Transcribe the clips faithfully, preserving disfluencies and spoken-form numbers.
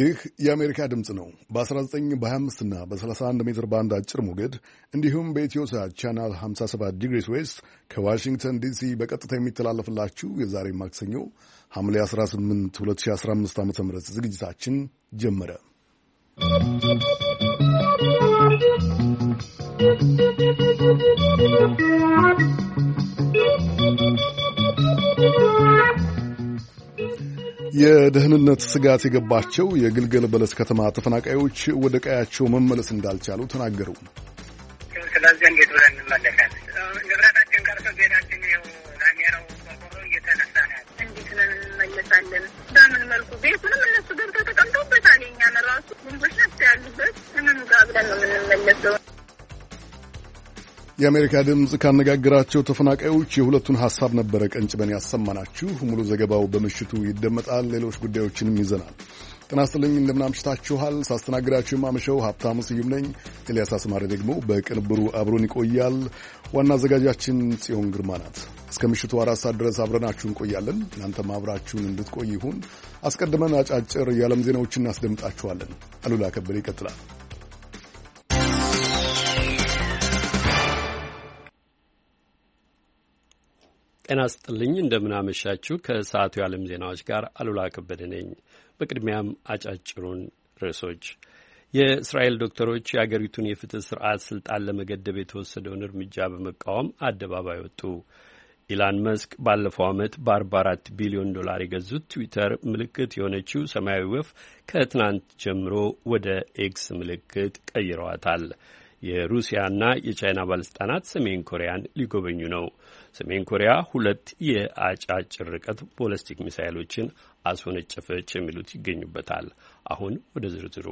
ይህ የአሜሪካ ድምፅ ነው። በ19 በ25 እና በ31 ሜትር ባንድ አጭር ሞገድ እንዲሁም በኢትዮሳት ቻናል ሃምሳ ሰባት ዲግሪስ ዌስት ከዋሽንግተን ዲሲ በቀጥታ የሚተላለፍላችሁ የዛሬ ማክሰኞ ሐምሌ አስራ ስምንት ሁለት ሺህ አስራ አምስት ዓ.ም ዝግጅታችን ጀመረ። የደህንነት ስጋት የገባቸው የግልገል በለስ ከተማ ተፈናቃዮች ወደ ቀያቸው መመለስ እንዳልቻሉ ተናገሩ። ስለዚህ እንዴት ብለን እንመለሳለን? ንብረታችን ቀርቶ ቤታችን ይኸው ላሜራው ቆርቆሮ እየተነሳ ነው። እንዴት ብለን እንመለሳለን? በምን መልኩ? ቤቱንም እነሱ ገብተው ተቀምጠውበታል። የእኛን ራሱ ወንዶች ናቸው ያሉበት። ምኑ ጋር ብለን ነው የምንመለሰው? የአሜሪካ ድምፅ ካነጋገራቸው ተፈናቃዮች የሁለቱን ሐሳብ ነበረ ቀንጭበን ያሰማናችሁ። ሙሉ ዘገባው በምሽቱ ይደመጣል። ሌሎች ጉዳዮችንም ይዘናል። ጤና ይስጥልኝ፣ እንደምን አምሽታችኋል? ሳስተናግዳችሁ የማመሸው ሀብታሙ ስዩም ነኝ። ኤልያስ አስማሪ ደግሞ በቅንብሩ አብሮን ይቆያል። ዋና አዘጋጃችን ጽዮን ግርማ ናት። እስከ ምሽቱ አራት ሰዓት ድረስ አብረናችሁ እንቆያለን። እናንተም አብራችሁን እንድትቆይ ይሁን። አስቀድመን አጫጭር የዓለም ዜናዎችን እናስደምጣችኋለን። አሉላ ከበደ ይቀጥላል። ጤና ይስጥልኝ፣ እንደምናመሻችሁ። ከሰዓቱ የዓለም ዜናዎች ጋር አሉላ ከበደ ነኝ። በቅድሚያም አጫጭሩን ርዕሶች። የእስራኤል ዶክተሮች የአገሪቱን የፍትህ ስርዓት ስልጣን ለመገደብ የተወሰደውን እርምጃ በመቃወም አደባባይ ወጡ። ኢላን መስክ ባለፈው ዓመት በአርባ አራት ቢሊዮን ዶላር የገዙት ትዊተር ምልክት የሆነችው ሰማያዊ ወፍ ከትናንት ጀምሮ ወደ ኤክስ ምልክት ቀይረዋታል። የሩሲያና የቻይና ባለስልጣናት ሰሜን ኮሪያን ሊጎበኙ ነው። ሰሜን ኮሪያ ሁለት የአጫጭር ርቀት ቦለስቲክ ሚሳይሎችን አስወነጨፈች የሚሉት ይገኙበታል። አሁን ወደ ዝርዝሩ።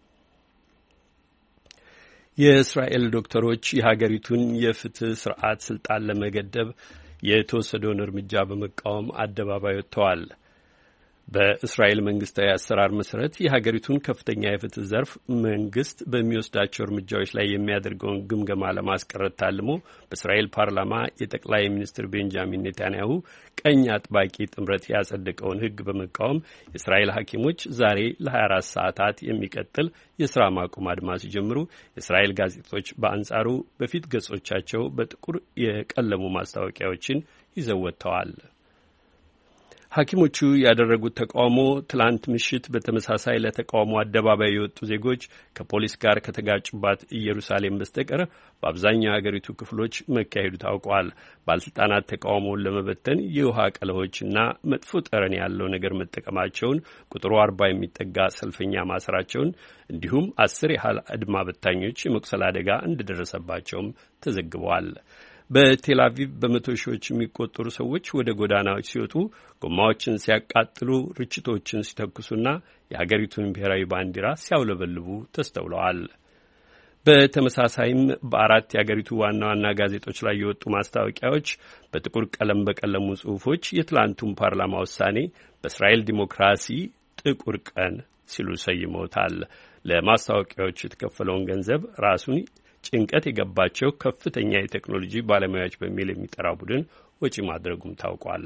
የእስራኤል ዶክተሮች የሀገሪቱን የፍትህ ስርዓት ስልጣን ለመገደብ የተወሰደውን እርምጃ በመቃወም አደባባይ ወጥተዋል። በእስራኤል መንግስታዊ አሰራር መሰረት የሀገሪቱን ከፍተኛ የፍትህ ዘርፍ መንግስት በሚወስዳቸው እርምጃዎች ላይ የሚያደርገውን ግምገማ ለማስቀረት ታልሞ በእስራኤል ፓርላማ የጠቅላይ ሚኒስትር ቤንጃሚን ኔታንያሁ ቀኝ አጥባቂ ጥምረት ያጸደቀውን ሕግ በመቃወም የእስራኤል ሐኪሞች ዛሬ ለሀያ አራት ሰዓታት የሚቀጥል የስራ ማቆም አድማ ሲጀምሩ፣ የእስራኤል ጋዜጦች በአንጻሩ በፊት ገጾቻቸው በጥቁር የቀለሙ ማስታወቂያዎችን ይዘው ወጥተዋል። ሐኪሞቹ ያደረጉት ተቃውሞ ትላንት ምሽት በተመሳሳይ ለተቃውሞ አደባባይ የወጡ ዜጎች ከፖሊስ ጋር ከተጋጩባት ኢየሩሳሌም በስተቀር በአብዛኛው የአገሪቱ ክፍሎች መካሄዱ ታውቋል። ባለስልጣናት ተቃውሞውን ለመበተን የውሃ ቀለሆችና መጥፎ ጠረን ያለው ነገር መጠቀማቸውን፣ ቁጥሩ አርባ የሚጠጋ ሰልፈኛ ማሰራቸውን እንዲሁም አስር ያህል አድማ በታኞች የመቁሰል አደጋ እንደደረሰባቸውም ተዘግበዋል። በቴል አቪቭ በመቶ ሺዎች የሚቆጠሩ ሰዎች ወደ ጎዳናዎች ሲወጡ ጎማዎችን ሲያቃጥሉ፣ ርችቶችን ሲተኩሱና የሀገሪቱን ብሔራዊ ባንዲራ ሲያውለበልቡ ተስተውለዋል። በተመሳሳይም በአራት የሀገሪቱ ዋና ዋና ጋዜጦች ላይ የወጡ ማስታወቂያዎች በጥቁር ቀለም በቀለሙ ጽሑፎች የትላንቱን ፓርላማ ውሳኔ በእስራኤል ዲሞክራሲ ጥቁር ቀን ሲሉ ሰይመውታል። ለማስታወቂያዎቹ የተከፈለውን ገንዘብ ራሱን ጭንቀት የገባቸው ከፍተኛ የቴክኖሎጂ ባለሙያዎች በሚል የሚጠራ ቡድን ወጪ ማድረጉም ታውቋል።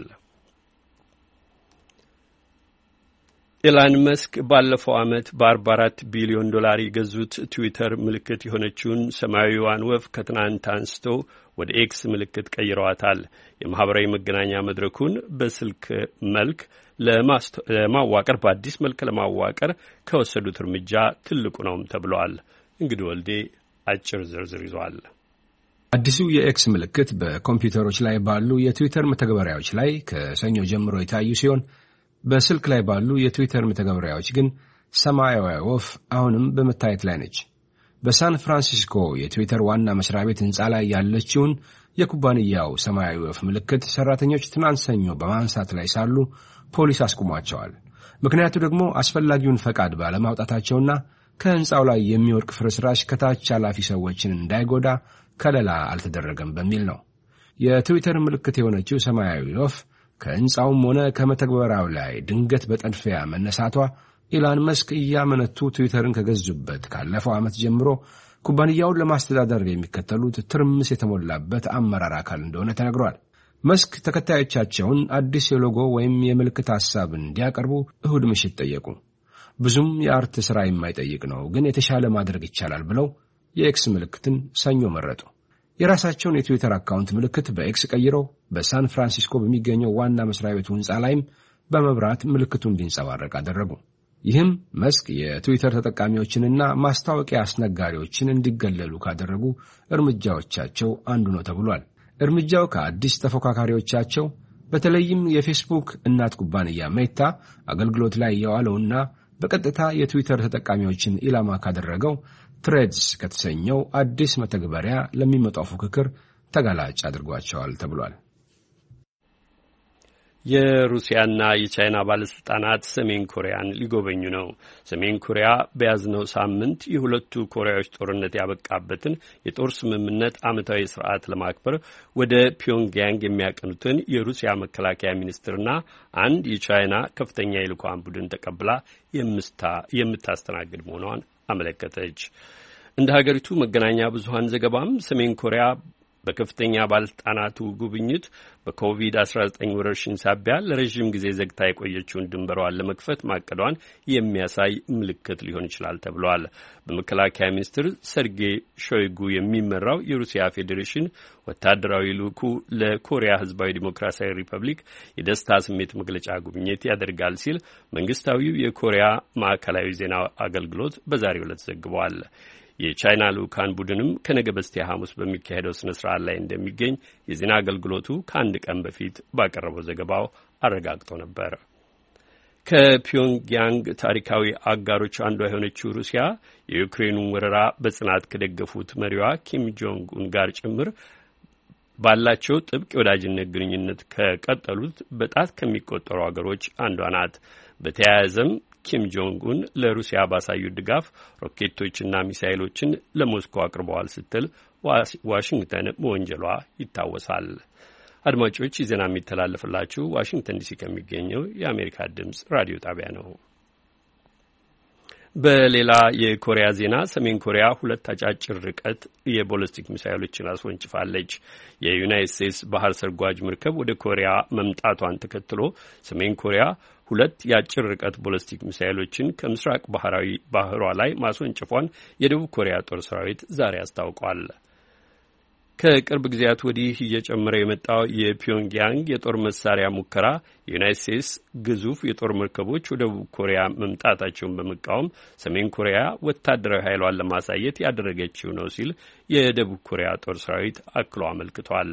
ኢላን መስክ ባለፈው ዓመት በአርባ አራት ቢሊዮን ዶላር የገዙት ትዊተር ምልክት የሆነችውን ሰማያዊዋን ወፍ ከትናንት አንስቶ ወደ ኤክስ ምልክት ቀይረዋታል። የማህበራዊ መገናኛ መድረኩን በስልክ መልክ ለማዋቀር በአዲስ መልክ ለማዋቀር ከወሰዱት እርምጃ ትልቁ ነውም ተብሏል። እንግዲህ ወልዴ አጭር ዝርዝር ይዟል። አዲሱ የኤክስ ምልክት በኮምፒውተሮች ላይ ባሉ የትዊተር መተግበሪያዎች ላይ ከሰኞ ጀምሮ የታዩ ሲሆን በስልክ ላይ ባሉ የትዊተር መተግበሪያዎች ግን ሰማያዊ ወፍ አሁንም በመታየት ላይ ነች። በሳን ፍራንሲስኮ የትዊተር ዋና መስሪያ ቤት ሕንፃ ላይ ያለችውን የኩባንያው ሰማያዊ ወፍ ምልክት ሰራተኞች ትናንት ሰኞ በማንሳት ላይ ሳሉ ፖሊስ አስቁሟቸዋል። ምክንያቱ ደግሞ አስፈላጊውን ፈቃድ ባለማውጣታቸውና ከሕንፃው ላይ የሚወድቅ ፍርስራሽ ከታች አላፊ ሰዎችን እንዳይጎዳ ከለላ አልተደረገም በሚል ነው። የትዊተር ምልክት የሆነችው ሰማያዊ ወፍ ከሕንፃውም ሆነ ከመተግበሪያው ላይ ድንገት በጠድፊያ መነሳቷ ኢላን መስክ እያመነቱ ትዊተርን ከገዙበት ካለፈው ዓመት ጀምሮ ኩባንያውን ለማስተዳደር የሚከተሉት ትርምስ የተሞላበት አመራር አካል እንደሆነ ተነግሯል። መስክ ተከታዮቻቸውን አዲስ የሎጎ ወይም የምልክት ሐሳብ እንዲያቀርቡ እሁድ ምሽት ጠየቁ። ብዙም የአርት ሥራ የማይጠይቅ ነው፣ ግን የተሻለ ማድረግ ይቻላል ብለው የኤክስ ምልክትን ሰኞ መረጡ። የራሳቸውን የትዊተር አካውንት ምልክት በኤክስ ቀይረው በሳን ፍራንሲስኮ በሚገኘው ዋና መስሪያ ቤቱ ሕንፃ ላይም በመብራት ምልክቱ እንዲንጸባረቅ አደረጉ። ይህም መስክ የትዊተር ተጠቃሚዎችንና ማስታወቂያ አስነጋሪዎችን እንዲገለሉ ካደረጉ እርምጃዎቻቸው አንዱ ነው ተብሏል። እርምጃው ከአዲስ ተፎካካሪዎቻቸው በተለይም የፌስቡክ እናት ኩባንያ ሜታ አገልግሎት ላይ የዋለውና በቀጥታ የትዊተር ተጠቃሚዎችን ኢላማ ካደረገው ትሬድስ ከተሰኘው አዲስ መተግበሪያ ለሚመጣው ፉክክር ተጋላጭ አድርጓቸዋል ተብሏል። የሩሲያና የቻይና ባለስልጣናት ሰሜን ኮሪያን ሊጎበኙ ነው። ሰሜን ኮሪያ በያዝነው ሳምንት የሁለቱ ኮሪያዎች ጦርነት ያበቃበትን የጦር ስምምነት ዓመታዊ ስርዓት ለማክበር ወደ ፒዮንግያንግ የሚያቀኑትን የሩሲያ መከላከያ ሚኒስትርና አንድ የቻይና ከፍተኛ የልዑካን ቡድን ተቀብላ የምታስተናግድ መሆኗን አመለከተች። እንደ ሀገሪቱ መገናኛ ብዙኃን ዘገባም ሰሜን ኮሪያ በከፍተኛ ባለስልጣናቱ ጉብኝት በኮቪድ አስራ ዘጠኝ ወረርሽኝ ሳቢያ ለረዥም ጊዜ ዘግታ የቆየችውን ድንበሯን ለመክፈት ማቀዷን የሚያሳይ ምልክት ሊሆን ይችላል ተብሏል። በመከላከያ ሚኒስትር ሰርጌይ ሾይጉ የሚመራው የሩሲያ ፌዴሬሽን ወታደራዊ ልዑኩ ለኮሪያ ሕዝባዊ ዲሞክራሲያዊ ሪፐብሊክ የደስታ ስሜት መግለጫ ጉብኝት ያደርጋል ሲል መንግስታዊው የኮሪያ ማዕከላዊ ዜና አገልግሎት በዛሬው ዕለት ዘግቧል። የቻይና ልዑካን ቡድንም ከነገ በስቲያ ሐሙስ በሚካሄደው ስነ ስርዓት ላይ እንደሚገኝ የዜና አገልግሎቱ ከአንድ ቀን በፊት ባቀረበው ዘገባው አረጋግጦ ነበር። ከፒዮንግያንግ ታሪካዊ አጋሮች አንዷ የሆነችው ሩሲያ የዩክሬኑን ወረራ በጽናት ከደገፉት መሪዋ ኪም ጆንግ ኡን ጋር ጭምር ባላቸው ጥብቅ የወዳጅነት ግንኙነት ከቀጠሉት በጣት ከሚቆጠሩ አገሮች አንዷ ናት። በተያያዘም ኪም ጆንግ ኡን ለሩሲያ ባሳዩት ድጋፍ ሮኬቶችና ሚሳይሎችን ለሞስኮ አቅርበዋል ስትል ዋሽንግተን መወንጀሏ ይታወሳል። አድማጮች፣ ይህ ዜና የሚተላለፍላችሁ ዋሽንግተን ዲሲ ከሚገኘው የአሜሪካ ድምፅ ራዲዮ ጣቢያ ነው። በሌላ የኮሪያ ዜና ሰሜን ኮሪያ ሁለት አጫጭር ርቀት የቦለስቲክ ሚሳይሎችን አስወንጭፋለች። የዩናይትድ ስቴትስ ባህር ሰርጓጅ መርከብ ወደ ኮሪያ መምጣቷን ተከትሎ ሰሜን ኮሪያ ሁለት የአጭር ርቀት ቦለስቲክ ሚሳይሎችን ከምስራቅ ባህራዊ ባህሯ ላይ ማስወንጭፏን የደቡብ ኮሪያ ጦር ሰራዊት ዛሬ አስታውቋል። ከቅርብ ጊዜያት ወዲህ እየጨመረ የመጣው የፒዮንግያንግ የጦር መሳሪያ ሙከራ የዩናይትድ ስቴትስ ግዙፍ የጦር መርከቦች ወደ ደቡብ ኮሪያ መምጣታቸውን በመቃወም ሰሜን ኮሪያ ወታደራዊ ኃይሏን ለማሳየት ያደረገችው ነው ሲል የደቡብ ኮሪያ ጦር ሰራዊት አክሎ አመልክቷል።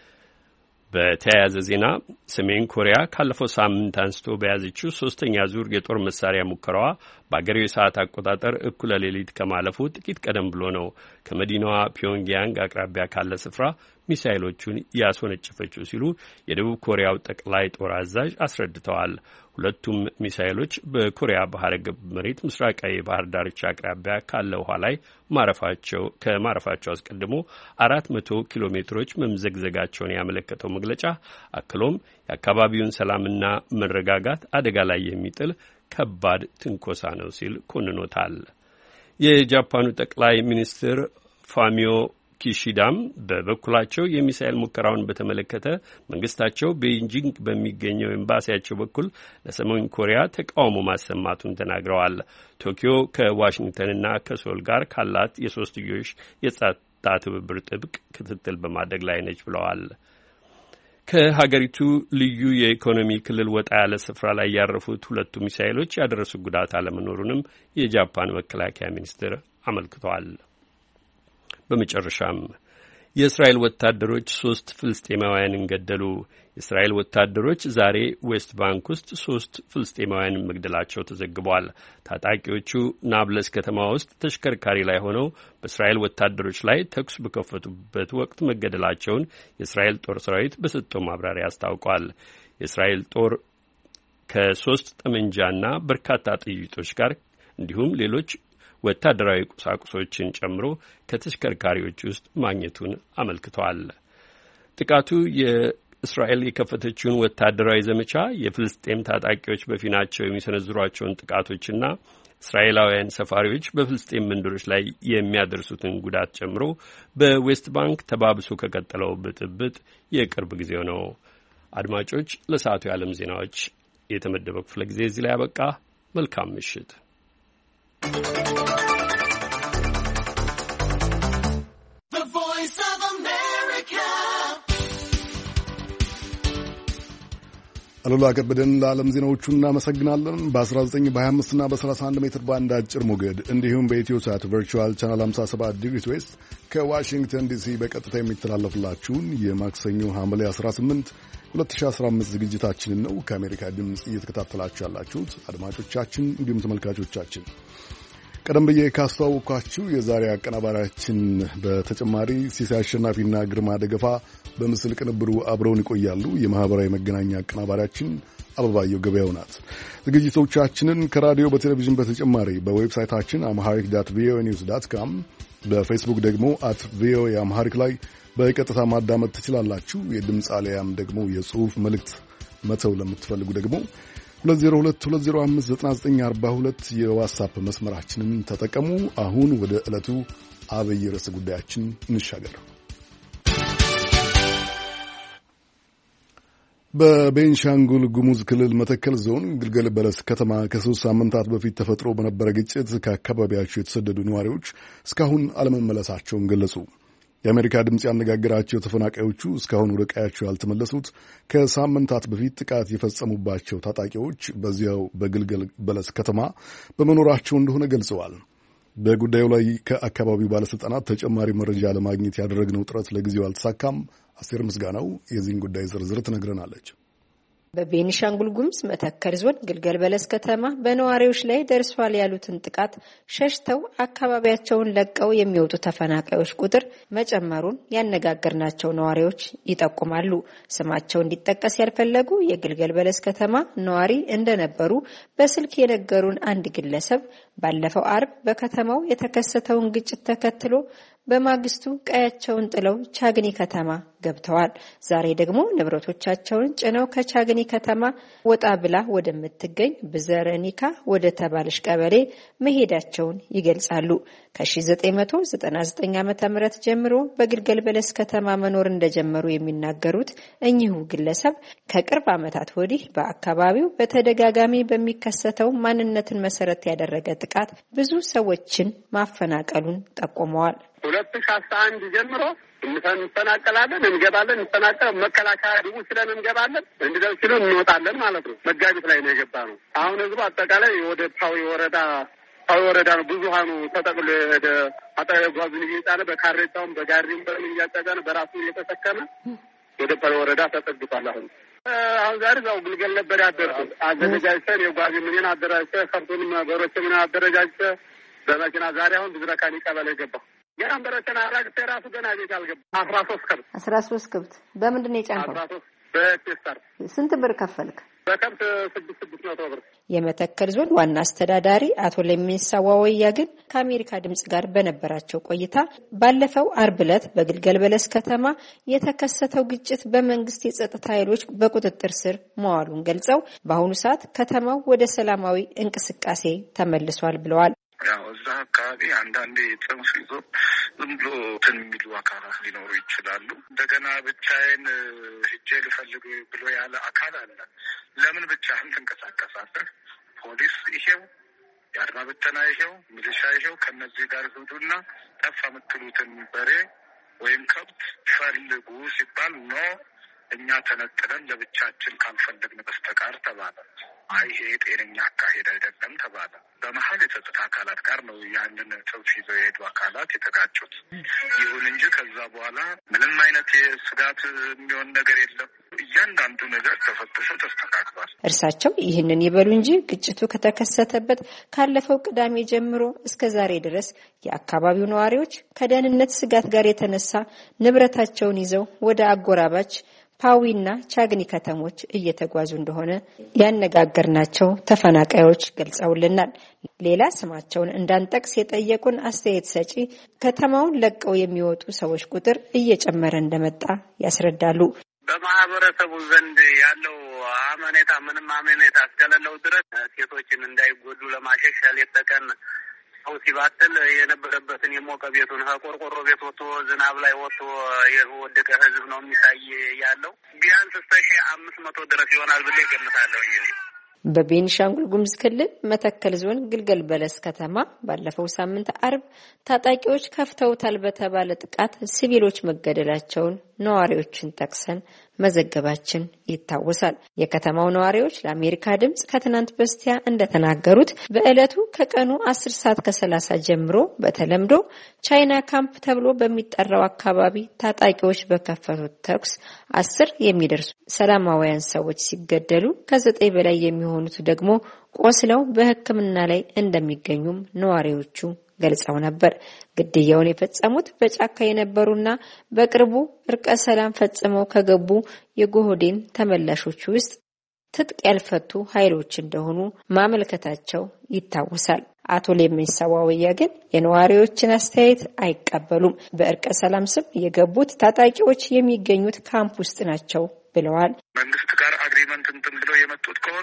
በተያያዘ ዜና ሰሜን ኮሪያ ካለፈው ሳምንት አንስቶ በያዘችው ሶስተኛ ዙር የጦር መሳሪያ ሙከራዋ በአገሬው ሰዓት አቆጣጠር እኩለ ሌሊት ከማለፉ ጥቂት ቀደም ብሎ ነው ከመዲናዋ ፒዮንግያንግ አቅራቢያ ካለ ስፍራ ሚሳይሎቹን ያስወነጨፈችው ሲሉ የደቡብ ኮሪያው ጠቅላይ ጦር አዛዥ አስረድተዋል። ሁለቱም ሚሳይሎች በኮሪያ ባህረ ገብ መሬት ምስራቃዊ ባህር ዳርቻ አቅራቢያ ካለ ውሃ ላይ ማረፋቸው ከማረፋቸው አስቀድሞ አራት መቶ ኪሎ ሜትሮች መምዘግዘጋቸውን ያመለከተው መግለጫ አክሎም የአካባቢውን ሰላምና መረጋጋት አደጋ ላይ የሚጥል ከባድ ትንኮሳ ነው ሲል ኮንኖታል። የጃፓኑ ጠቅላይ ሚኒስትር ፋሚዮ ኪሺዳም በበኩላቸው የሚሳኤል ሙከራውን በተመለከተ መንግስታቸው ቤጂንግ በሚገኘው ኤምባሲያቸው በኩል ለሰሜን ኮሪያ ተቃውሞ ማሰማቱን ተናግረዋል። ቶኪዮ ከዋሽንግተንና ከሶል ጋር ካላት የሶስትዮሽ የጸጥታ ትብብር ጥብቅ ክትትል በማድረግ ላይ ነች ብለዋል። ከሀገሪቱ ልዩ የኢኮኖሚ ክልል ወጣ ያለ ስፍራ ላይ ያረፉት ሁለቱ ሚሳኤሎች ያደረሱት ጉዳት አለመኖሩንም የጃፓን መከላከያ ሚኒስትር አመልክተዋል። በመጨረሻም የእስራኤል ወታደሮች ሶስት ፍልስጤማውያንን ገደሉ። የእስራኤል ወታደሮች ዛሬ ዌስት ባንክ ውስጥ ሶስት ፍልስጤማውያንን መግደላቸው ተዘግቧል። ታጣቂዎቹ ናብለስ ከተማ ውስጥ ተሽከርካሪ ላይ ሆነው በእስራኤል ወታደሮች ላይ ተኩስ በከፈቱበት ወቅት መገደላቸውን የእስራኤል ጦር ሰራዊት በሰጠው ማብራሪያ አስታውቋል። የእስራኤል ጦር ከሶስት ጠመንጃና በርካታ ጥይቶች ጋር እንዲሁም ሌሎች ወታደራዊ ቁሳቁሶችን ጨምሮ ከተሽከርካሪዎች ውስጥ ማግኘቱን አመልክቷል። ጥቃቱ የእስራኤል የከፈተችውን ወታደራዊ ዘመቻ የፍልስጤም ታጣቂዎች በፊናቸው የሚሰነዝሯቸውን ጥቃቶችና እስራኤላውያን ሰፋሪዎች በፍልስጤም መንደሮች ላይ የሚያደርሱትን ጉዳት ጨምሮ በዌስት ባንክ ተባብሶ ከቀጠለው ብጥብጥ የቅርብ ጊዜው ነው። አድማጮች፣ ለሰዓቱ የዓለም ዜናዎች የተመደበው ክፍለ ጊዜ እዚህ ላይ ያበቃ። መልካም ምሽት። አሉላ ከበደን ለዓለም ዜናዎቹ እናመሰግናለን። በ19 በ25 እና በ31 ሜትር ባንድ አጭር ሞገድ እንዲሁም በኢትዮ ሳት ቨርቹዋል ቻናል ሃምሳ ሰባት ዲግሪ ዌስት ከዋሽንግተን ዲሲ በቀጥታ የሚተላለፍላችሁን የማክሰኞ ሐምሌ አስራ ስምንት ሁለት ሺህ አስራ አምስት ዝግጅታችንን ነው ከአሜሪካ ድምፅ እየተከታተላችሁ ያላችሁት አድማጮቻችን፣ እንዲሁም ተመልካቾቻችን። ቀደም ብዬ ካስተዋወቅኳችሁ የዛሬ አቀናባሪያችን በተጨማሪ ሲሳይ አሸናፊና ግርማ ደገፋ በምስል ቅንብሩ አብረውን ይቆያሉ። የማህበራዊ መገናኛ አቀናባሪያችን አበባየው ገበያው ናት። ዝግጅቶቻችንን ከራዲዮ በቴሌቪዥን በተጨማሪ በዌብሳይታችን አምሃሪክ ዳት ቪኦኤ ኒውስ ዳት ካም በፌስቡክ ደግሞ አት ቪኦኤ አምሃሪክ ላይ በቀጥታ ማዳመጥ ትችላላችሁ። የድምፅ አሊያም ደግሞ የጽሑፍ መልእክት መተው ለምትፈልጉ ደግሞ ሁለት ዜሮ ሁለት ሁለት ዜሮ አምስት ዘጠና ዘጠኝ አርባ ሁለት የዋትስአፕ መስመራችንን ተጠቀሙ። አሁን ወደ ዕለቱ አብይ ርዕሰ ጉዳያችን እንሻገር። በቤንሻንጉል ጉሙዝ ክልል መተከል ዞን ግልገል በለስ ከተማ ከሶስት ሳምንታት በፊት ተፈጥሮ በነበረ ግጭት ከአካባቢያቸው የተሰደዱ ነዋሪዎች እስካሁን አለመመለሳቸውን ገለጹ። የአሜሪካ ድምፅ ያነጋገራቸው ተፈናቃዮቹ እስካሁን ወደ ቀያቸው ያልተመለሱት ከሳምንታት በፊት ጥቃት የፈጸሙባቸው ታጣቂዎች በዚያው በግልገል በለስ ከተማ በመኖራቸው እንደሆነ ገልጸዋል። በጉዳዩ ላይ ከአካባቢው ባለሥልጣናት ተጨማሪ መረጃ ለማግኘት ያደረግነው ጥረት ለጊዜው አልተሳካም። አስቴር ምስጋናው የዚህን ጉዳይ ዝርዝር ትነግረናለች። በቤኒሻንጉል ጉሙዝ መተከል ዞን ግልገል በለስ ከተማ በነዋሪዎች ላይ ደርሷል ያሉትን ጥቃት ሸሽተው አካባቢያቸውን ለቀው የሚወጡ ተፈናቃዮች ቁጥር መጨመሩን ያነጋገርናቸው ነዋሪዎች ይጠቁማሉ። ስማቸው እንዲጠቀስ ያልፈለጉ የግልገል በለስ ከተማ ነዋሪ እንደነበሩ በስልክ የነገሩን አንድ ግለሰብ ባለፈው አርብ በከተማው የተከሰተውን ግጭት ተከትሎ በማግስቱ ቀያቸውን ጥለው ቻግኒ ከተማ ገብተዋል። ዛሬ ደግሞ ንብረቶቻቸውን ጭነው ከቻግኒ ከተማ ወጣ ብላ ወደምትገኝ ብዘረኒካ ወደ ተባለሽ ቀበሌ መሄዳቸውን ይገልጻሉ። ከ1999 ዓመተ ምህረት ጀምሮ በግልገል በለስ ከተማ መኖር እንደጀመሩ የሚናገሩት እኚሁ ግለሰብ ከቅርብ ዓመታት ወዲህ በአካባቢው በተደጋጋሚ በሚከሰተው ማንነትን መሰረት ያደረገ ጥቃት ብዙ ሰዎችን ማፈናቀሉን ጠቁመዋል። ሁለት ሺህ አስራ አንድ ጀምሮ እንፈናቀላለን፣ እንገባለን፣ እንፈናቀል መከላከያ ድቡ ስለን እንገባለን፣ እንደው ሲሉን እንወጣለን ማለት ነው። መጋቢት ላይ ነው የገባ ነው። አሁን ህዝቡ አጠቃላይ ወደ ፓዊ ወረዳ ፓዊ ወረዳ ነው ብዙሃኑ ተጠቅሎ ሄደ። አጠቃላይ ጓዙን እየጫነ በካሬታውም በጋሪም በምን እያጫጫነ በራሱ እየተሰከመ ወደ ፓዊ ወረዳ ተጠግቷል። አሁን አሁን ዛሬ እዛው ግልገል ነበር ያደረኩት። አዘነጃጅተን የጓዙ ምንን አደራጅተን ከብቱንም በሮች ምን አደረጃጅተን በመኪና ዛሬ አሁን ብዝረካኒ ቀበሌ ገባ። ገና በረተና አራግተ ራሱ ገና ቤት አልገባ። አስራ ሶስት ከብት አስራ ሶስት ከብት በምንድን ነው የጫንከው? አስራ ሶስት በቴስተር። ስንት ብር ከፈልክ? በከብት ስድስት ስድስት መቶ ብር። የመተከል ዞን ዋና አስተዳዳሪ አቶ ለሚሳ ዋወያ ግን ከአሜሪካ ድምጽ ጋር በነበራቸው ቆይታ ባለፈው አርብ ዕለት በግልገል በለስ ከተማ የተከሰተው ግጭት በመንግስት የጸጥታ ኃይሎች በቁጥጥር ስር መዋሉን ገልጸው በአሁኑ ሰዓት ከተማው ወደ ሰላማዊ እንቅስቃሴ ተመልሷል ብለዋል። ያው እዛ አካባቢ አንዳንዴ ጽንፍ ይዞ ዝም ብሎ እንትን የሚሉ አካላት ሊኖሩ ይችላሉ። እንደገና ብቻዬን ሂጄ ልፈልግ ብሎ ያለ አካል አለ። ለምን ብቻህን ትንቀሳቀሳለህ? ፖሊስ ይሄው፣ የአድማ ብተና ይሄው፣ ሚሊሻ ይሄው፣ ከነዚህ ጋር ሂዱና ጠፋ የምትሉትን በሬ ወይም ከብት ፈልጉ ሲባል ኖ እኛ ተነጥለን ለብቻችን ካልፈለግን በስተቀር ተባለ። አይ ይሄ ጤነኛ አካሄድ አይደለም ተባለ። በመሀል የጸጥታ አካላት ጋር ነው ያንን ጽንፍ ይዘው የሄዱ አካላት የተጋጩት። ይሁን እንጂ ከዛ በኋላ ምንም አይነት የስጋት የሚሆን ነገር የለም። እያንዳንዱ ነገር ተፈትሾ ተስተካክሏል። እርሳቸው ይህንን ይበሉ እንጂ ግጭቱ ከተከሰተበት ካለፈው ቅዳሜ ጀምሮ እስከ ዛሬ ድረስ የአካባቢው ነዋሪዎች ከደህንነት ስጋት ጋር የተነሳ ንብረታቸውን ይዘው ወደ አጎራባች ፓዊና ቻግኒ ከተሞች እየተጓዙ እንደሆነ ያነጋገርናቸው ተፈናቃዮች ገልጸውልናል። ሌላ ስማቸውን እንዳንጠቅስ የጠየቁን አስተያየት ሰጪ ከተማውን ለቀው የሚወጡ ሰዎች ቁጥር እየጨመረ እንደመጣ ያስረዳሉ። በማህበረሰቡ ዘንድ ያለው አመኔታ ምንም አመኔታ እስከሌለው ድረስ ሴቶችን እንዳይጎዱ ለማሸሽ ሌት ተቀን ሰው ሲባትል የነበረበትን የሞቀ ቤቱን ከቆርቆሮ ቤት ወጥቶ ዝናብ ላይ ወጥቶ የወደቀ ህዝብ ነው የሚታይ ያለው። ቢያንስ እስከ ሺህ አምስት መቶ ድረስ ይሆናል ብዬ እገምታለሁ። በቤኒሻንጉል ጉሙዝ ክልል መተከል ዞን ግልገል በለስ ከተማ ባለፈው ሳምንት አርብ ታጣቂዎች ከፍተውታል በተባለ ጥቃት ሲቪሎች መገደላቸውን ነዋሪዎችን ጠቅሰን መዘገባችን ይታወሳል። የከተማው ነዋሪዎች ለአሜሪካ ድምጽ ከትናንት በስቲያ እንደተናገሩት በእለቱ ከቀኑ አስር ሰዓት ከሰላሳ ጀምሮ በተለምዶ ቻይና ካምፕ ተብሎ በሚጠራው አካባቢ ታጣቂዎች በከፈቱት ተኩስ አስር የሚደርሱ ሰላማውያን ሰዎች ሲገደሉ ከዘጠኝ በላይ የሚሆኑት ደግሞ ቆስለው በሕክምና ላይ እንደሚገኙም ነዋሪዎቹ ገልጸው ነበር። ግድያውን የፈጸሙት በጫካ የነበሩና በቅርቡ እርቀ ሰላም ፈጽመው ከገቡ የጎሆዴን ተመላሾች ውስጥ ትጥቅ ያልፈቱ ኃይሎች እንደሆኑ ማመልከታቸው ይታወሳል። አቶ ሌሜሳ ዋወያ ግን የነዋሪዎችን አስተያየት አይቀበሉም። በእርቀ ሰላም ስም የገቡት ታጣቂዎች የሚገኙት ካምፕ ውስጥ ናቸው ብለዋል። መንግስት ጋር አግሪመንት እንትን ብለው የመጡት ከሆነ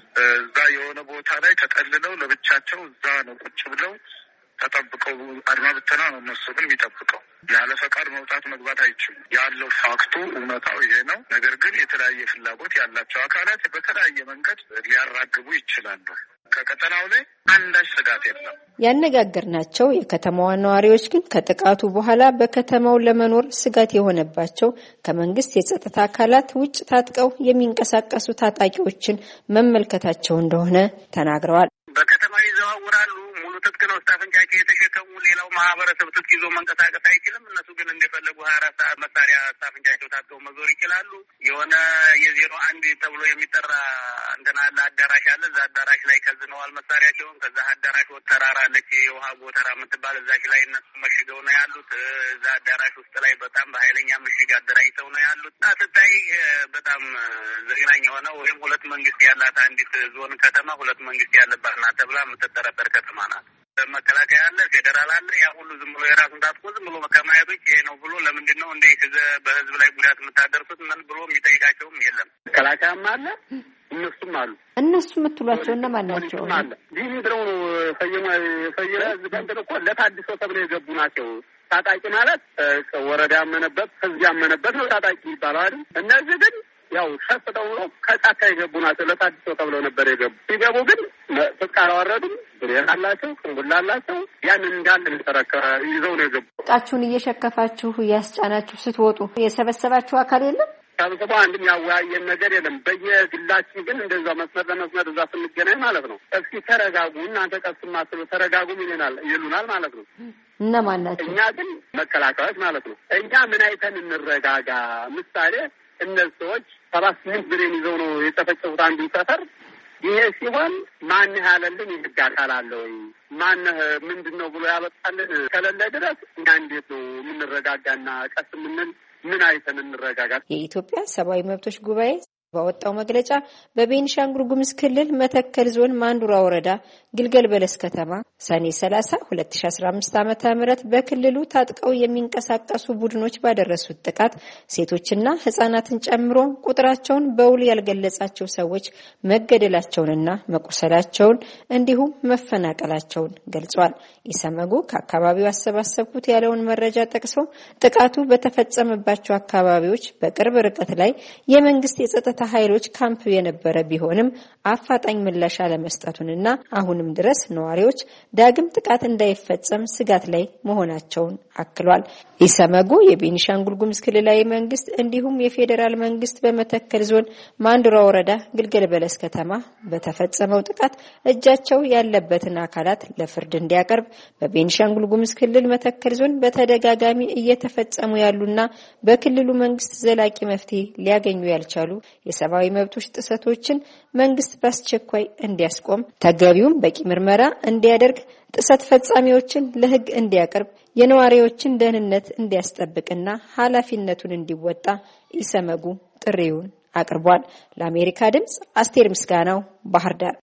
እዛ የሆነ ቦታ ላይ ተጠልለው ለብቻቸው እዛ ነው ቁጭ ብለው ተጠብቀው አድማ ብተና ነው እነሱ ግን የሚጠብቀው። ያለ ፈቃድ መውጣት መግባት አይችሉም። ያለው ፋክቱ እውነታው ይሄ ነው። ነገር ግን የተለያየ ፍላጎት ያላቸው አካላት በተለያየ መንገድ ሊያራግቡ ይችላሉ። ከቀጠናው ላይ አንዳች ስጋት የለም። ያነጋገርናቸው የከተማዋ ነዋሪዎች ግን ከጥቃቱ በኋላ በከተማው ለመኖር ስጋት የሆነባቸው ከመንግስት የጸጥታ አካላት ውጭ ታጥቀው የሚንቀሳቀሱ ታጣቂዎችን መመልከታቸው እንደሆነ ተናግረዋል። በከተማ ይዘዋወራሉ። ሙሉ ትጥቅ ነው ስታፍንጫቸው የተሸከሙ። ሌላው ማህበረሰብ ትጥቅ ይዞ መንቀሳቀስ አይችልም። እነሱ ግን እንደፈለጉ ሀያ አራት ሰዓት መሳሪያ ስታፍንጫቸው ታጥቀው መዞር ይችላሉ። የሆነ የዜሮ አንድ ተብሎ የሚጠራ እንትና አለ አዳራሽ አለ። እዛ አዳራሽ ላይ ከዝነዋል መሳሪያቸውን። ከዛ አዳራሽ ወጥ ተራራ አለች የውሃ ጎተራ የምትባል እዛች ላይ እነሱ መሽገው ነው ያሉት። እዛ አዳራሽ ውስጥ ላይ በጣም በኃይለኛ ምሽግ አደራጅተው ነው ያሉት። እና ስታይ በጣም ዘግናኝ የሆነ ወይም ሁለት መንግስት ያላት አንዲት ዞን ከተማ ሁለት መንግስት ያለባት ናት ተብላ የምትጠረጠር ከተማ ናት። መከላከያ አለ፣ ፌዴራል አለ። ያ ሁሉ ዝም ብሎ የራሱን ታጥቆ ዝም ብሎ ከማየቶች ይሄ ነው ብሎ ለምንድን ነው እንደ በህዝብ ላይ ጉዳት የምታደርሱት ምን ብሎ የሚጠይቃቸውም የለም። መከላከያም አለ፣ እነሱም አሉ። እነሱ የምትሏቸው እነማን ናቸው? አለ ይህ ምድረው ነው ፈየማ ፈየራ ዝጋንተ እኮ ለታድሶ ተብለው የገቡ ናቸው። ታጣቂ ማለት ወረዳ ያመነበት ህዝብ ያመነበት ነው ታጣቂ ይባላል አይደል? እነዚህ ግን ያው ሸፍተው ነው ከጫካ የገቡ ናቸው። ለታድሶ ተብለው ነበር የገቡ። ሲገቡ ግን ፍቃድ አወረዱም። ብሬን አላቸው፣ ቅንቡላ አላቸው። ያንን እንዳለ ተረከ ይዘው ነው የገቡ። ጣችሁን እየሸከፋችሁ ያስጫናችሁ ስትወጡ የሰበሰባችሁ አካል የለም? ታብሰባ አንድም ያወያየን ነገር የለም። በየግላችን ግን እንደዛ መስመር ለመስመር እዛ ስንገናኝ ማለት ነው እስኪ ተረጋጉ እናንተ ቀስማ ስለ ተረጋጉ ይሉናል ይሉናል ማለት ነው። እነማን ናቸው? እኛ ግን መከላከያዎች ማለት ነው። እኛ ምን አይተን እንረጋጋ? ምሳሌ እነዚህ ሰዎች ሰባት ስምንት ብሬን ይዘው ነው የተፈጨሁት አንዱ ሰፈር። ይሄ ሲሆን ማን ያለልን የህግ አካል አለ ወይ? ማን ምንድነው ብሎ ያበጣልን ከሌለ ድረስ እኛ እንዴት ነው የምንረጋጋና ቀስ ምንል ምን አይተን እንረጋጋ? የኢትዮጵያ ሰብአዊ መብቶች ጉባኤ ባወጣው መግለጫ በቤኒሻንጉል ጉሙዝ ክልል መተከል ዞን ማንዱራ ወረዳ ግልገል በለስ ከተማ ሰኔ ሰላሳ ሁለት ሺህ አስራ አምስት ዓመተ ምህረት በክልሉ ታጥቀው የሚንቀሳቀሱ ቡድኖች ባደረሱት ጥቃት ሴቶችና ህጻናትን ጨምሮ ቁጥራቸውን በውል ያልገለጻቸው ሰዎች መገደላቸውንና መቁሰላቸውን እንዲሁም መፈናቀላቸውን ገልጿል። ኢሰመጉ ከአካባቢው አሰባሰብኩት ያለውን መረጃ ጠቅሶ ጥቃቱ በተፈጸመባቸው አካባቢዎች በቅርብ ርቀት ላይ የመንግስት የጸጥታ ኃይሎች ካምፕ የነበረ ቢሆንም አፋጣኝ ምላሽ አለመስጠቱንና አሁንም ድረስ ነዋሪዎች ዳግም ጥቃት እንዳይፈጸም ስጋት ላይ መሆናቸውን አክሏል። ኢሰመጉ የቤኒሻንጉል ጉሙዝ ክልላዊ መንግስት እንዲሁም የፌዴራል መንግስት በመተከል ዞን ማንዱራ ወረዳ ግልገል በለስ ከተማ በተፈጸመው ጥቃት እጃቸው ያለበትን አካላት ለፍርድ እንዲያቀርብ በቤኒሻንጉል ጉሙዝ ክልል መተከል ዞን በተደጋጋሚ እየተፈጸሙ ያሉና በክልሉ መንግስት ዘላቂ መፍትሄ ሊያገኙ ያልቻሉ የሰብአዊ መብቶች ጥሰቶችን መንግስት በአስቸኳይ እንዲያስቆም ተገቢውን በቂ ምርመራ እንዲያደርግ ጥሰት ፈጻሚዎችን ለህግ እንዲያቀርብ የነዋሪዎችን ደህንነት እንዲያስጠብቅና ኃላፊነቱን እንዲወጣ ኢሰመጉ ጥሪውን አቅርቧል። ለአሜሪካ ድምጽ አስቴር ምስጋናው ባህር ዳር።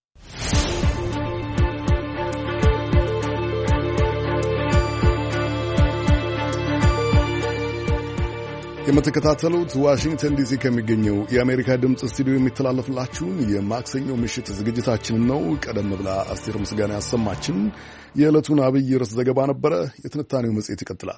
የምትከታተሉት ዋሽንግተን ዲሲ ከሚገኘው የአሜሪካ ድምጽ ስቱዲዮ የሚተላለፍላችሁን የማክሰኞ ምሽት ዝግጅታችንን ነው። ቀደም ብላ አስቴር ምስጋና ያሰማችን የዕለቱን አብይ ርዕስ ዘገባ ነበረ። የትንታኔው መጽሔት ይቀጥላል።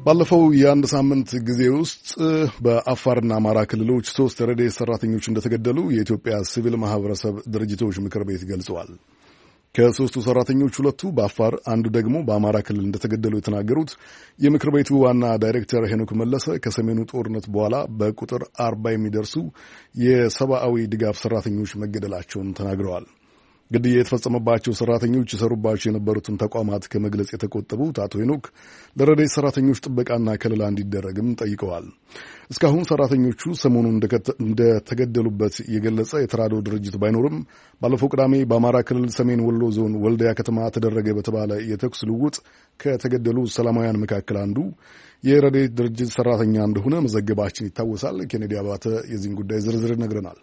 ባለፈው የአንድ ሳምንት ጊዜ ውስጥ በአፋርና አማራ ክልሎች ሶስት የረድኤት ሰራተኞች እንደተገደሉ የኢትዮጵያ ሲቪል ማህበረሰብ ድርጅቶች ምክር ቤት ገልጸዋል። ከሶስቱ ሰራተኞች ሁለቱ በአፋር አንዱ ደግሞ በአማራ ክልል እንደተገደሉ የተናገሩት የምክር ቤቱ ዋና ዳይሬክተር ሄኖክ መለሰ ከሰሜኑ ጦርነት በኋላ በቁጥር አርባ የሚደርሱ የሰብአዊ ድጋፍ ሰራተኞች መገደላቸውን ተናግረዋል። ግድያ የተፈጸመባቸው ሰራተኞች የሰሩባቸው የነበሩትን ተቋማት ከመግለጽ የተቆጠቡት አቶ ሄኖክ ለረድኤት ሰራተኞች ጥበቃና ከለላ እንዲደረግም ጠይቀዋል። እስካሁን ሰራተኞቹ ሰሞኑን እንደተገደሉበት የገለጸ የተራድኦ ድርጅት ባይኖርም ባለፈው ቅዳሜ በአማራ ክልል ሰሜን ወሎ ዞን ወልዲያ ከተማ ተደረገ በተባለ የተኩስ ልውውጥ ከተገደሉ ሰላማውያን መካከል አንዱ የረድኤት ድርጅት ሰራተኛ እንደሆነ መዘገባችን ይታወሳል። ኬኔዲ አባተ የዚህን ጉዳይ ዝርዝር ይነግረናል።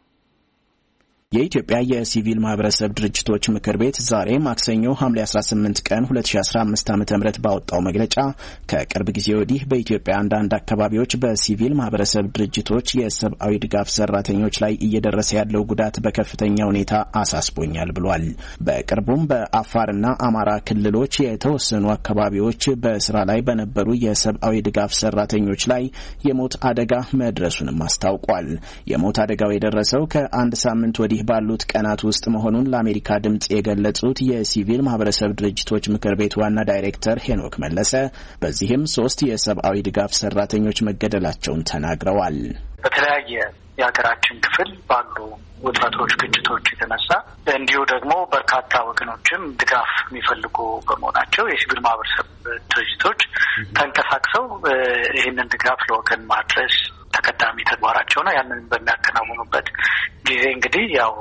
የኢትዮጵያ የሲቪል ማህበረሰብ ድርጅቶች ምክር ቤት ዛሬ ማክሰኞ ሐምሌ አስራ ስምንት ቀን ሁለት ሺ አስራ አምስት ዓመተ ምህረት ባወጣው መግለጫ ከቅርብ ጊዜ ወዲህ በኢትዮጵያ አንዳንድ አካባቢዎች በሲቪል ማህበረሰብ ድርጅቶች የሰብአዊ ድጋፍ ሰራተኞች ላይ እየደረሰ ያለው ጉዳት በከፍተኛ ሁኔታ አሳስቦኛል ብሏል። በቅርቡም በአፋርና አማራ ክልሎች የተወሰኑ አካባቢዎች በስራ ላይ በነበሩ የሰብአዊ ድጋፍ ሰራተኞች ላይ የሞት አደጋ መድረሱንም አስታውቋል። የሞት አደጋው የደረሰው ከአንድ ሳምንት ወዲህ ባሉት ቀናት ውስጥ መሆኑን ለአሜሪካ ድምጽ የገለጹት የሲቪል ማህበረሰብ ድርጅቶች ምክር ቤት ዋና ዳይሬክተር ሄኖክ መለሰ በዚህም ሶስት የሰብአዊ ድጋፍ ሰራተኞች መገደላቸውን ተናግረዋል። በተለያየ የሀገራችን ክፍል ባሉ ውጥረቶች፣ ግጭቶች የተነሳ እንዲሁ ደግሞ በርካታ ወገኖችም ድጋፍ የሚፈልጉ በመሆናቸው የሲቪል ማህበረሰብ ድርጅቶች ተንቀሳቅሰው ይህንን ድጋፍ ለወገን ማድረስ ተቀዳሚ ተግባራቸው ነው። ያንን በሚያከናውኑበት ጊዜ እንግዲህ ያው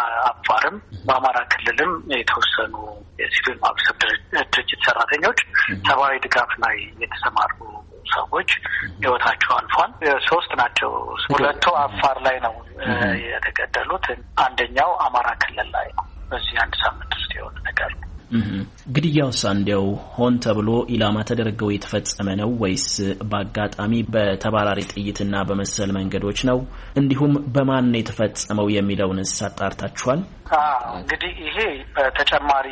አፋርም በአማራ ክልልም የተወሰኑ የሲቪል ማህበረሰብ ድርጅት ሰራተኞች ሰብአዊ ድጋፍ ላይ የተሰማሩ ሰዎች ህይወታቸው አልፏል። ሶስት ናቸው። ሁለቱ አፋር ላይ ነው የተገደሉት። አንደኛው አማራ ክልል ላይ ነው። በዚህ አንድ ሳምንት ውስጥ የሆነ ነገር ነው። ግድያውስ እንዲያው ሆን ተብሎ ኢላማ ተደርገው የተፈጸመ ነው ወይስ በአጋጣሚ በተባራሪ ጥይትና በመሰል መንገዶች ነው? እንዲሁም በማን ነው የተፈጸመው የሚለውንስ አጣርታችኋል? አዎ እንግዲህ ይሄ ተጨማሪ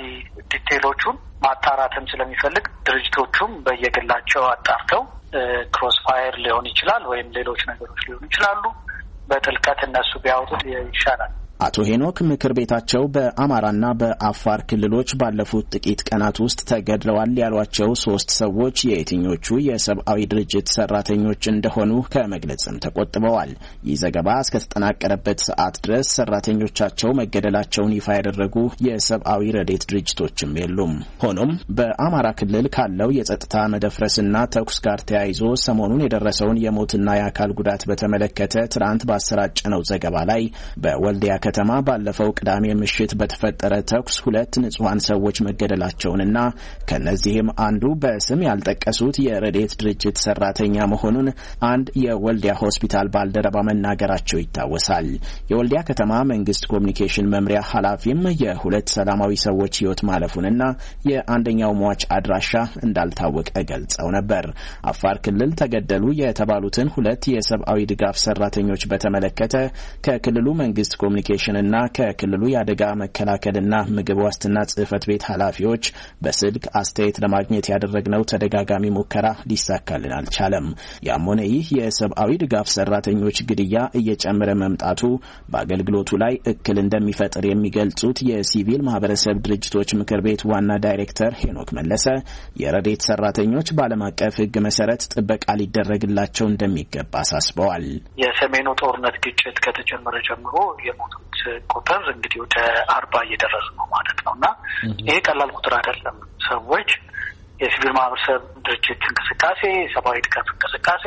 ዲቴሎቹን ማጣራትም ስለሚፈልግ ድርጅቶቹም በየግላቸው አጣርተው ክሮስ ፋየር ሊሆን ይችላል ወይም ሌሎች ነገሮች ሊሆኑ ይችላሉ በጥልቀት እነሱ ቢያወጡት ይሻላል። አቶ ሄኖክ ምክር ቤታቸው በአማራና በአፋር ክልሎች ባለፉት ጥቂት ቀናት ውስጥ ተገድለዋል ያሏቸው ሶስት ሰዎች የየትኞቹ የሰብአዊ ድርጅት ሰራተኞች እንደሆኑ ከመግለጽም ተቆጥበዋል። ይህ ዘገባ እስከተጠናቀረበት ሰዓት ድረስ ሰራተኞቻቸው መገደላቸውን ይፋ ያደረጉ የሰብአዊ ረድኤት ድርጅቶችም የሉም። ሆኖም በአማራ ክልል ካለው የጸጥታ መደፍረስና ተኩስ ጋር ተያይዞ ሰሞኑን የደረሰውን የሞትና የአካል ጉዳት በተመለከተ ትናንት ባሰራጨነው ዘገባ ላይ በወልዲያ ከተማ ባለፈው ቅዳሜ ምሽት በተፈጠረ ተኩስ ሁለት ንጹሃን ሰዎች መገደላቸውንና ከነዚህም አንዱ በስም ያልጠቀሱት የረድኤት ድርጅት ሰራተኛ መሆኑን አንድ የወልዲያ ሆስፒታል ባልደረባ መናገራቸው ይታወሳል። የወልዲያ ከተማ መንግስት ኮሚኒኬሽን መምሪያ ኃላፊም የሁለት ሰላማዊ ሰዎች ህይወት ማለፉንና የአንደኛው ሟች አድራሻ እንዳልታወቀ ገልጸው ነበር። አፋር ክልል ተገደሉ የተባሉትን ሁለት የሰብአዊ ድጋፍ ሰራተኞች በተመለከተ ከክልሉ መንግስት ኮሚኒኬሽን እና ከክልሉ የአደጋ መከላከልና ምግብ ዋስትና ጽህፈት ቤት ኃላፊዎች በስልክ አስተያየት ለማግኘት ያደረግነው ተደጋጋሚ ሙከራ ሊሳካልን አልቻለም። ያም ሆነ ይህ የሰብአዊ ድጋፍ ሰራተኞች ግድያ እየጨመረ መምጣቱ በአገልግሎቱ ላይ እክል እንደሚፈጥር የሚገልጹት የሲቪል ማህበረሰብ ድርጅቶች ምክር ቤት ዋና ዳይሬክተር ሄኖክ መለሰ የረድኤት ሰራተኞች በዓለም አቀፍ ህግ መሰረት ጥበቃ ሊደረግላቸው እንደሚገባ አሳስበዋል። የሰሜኑ ጦርነት ግጭት ከተጀመረ ጀምሮ የሞቱት ቁጥር እንግዲህ ወደ አርባ እየደረሱ ነው ማለት ነው እና ይሄ ቀላል ቁጥር አይደለም። ሰዎች የሲቪል ማህበረሰብ ድርጅት እንቅስቃሴ፣ ሰብአዊ ድጋፍ እንቅስቃሴ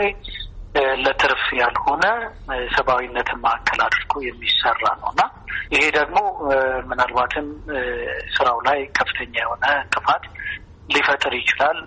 ለትርፍ ያልሆነ ሰብአዊነትን ማዕከል አድርጎ የሚሰራ ነው እና ይሄ ደግሞ ምናልባትም ስራው ላይ ከፍተኛ የሆነ እንቅፋት ሊፈጥር ይችላል።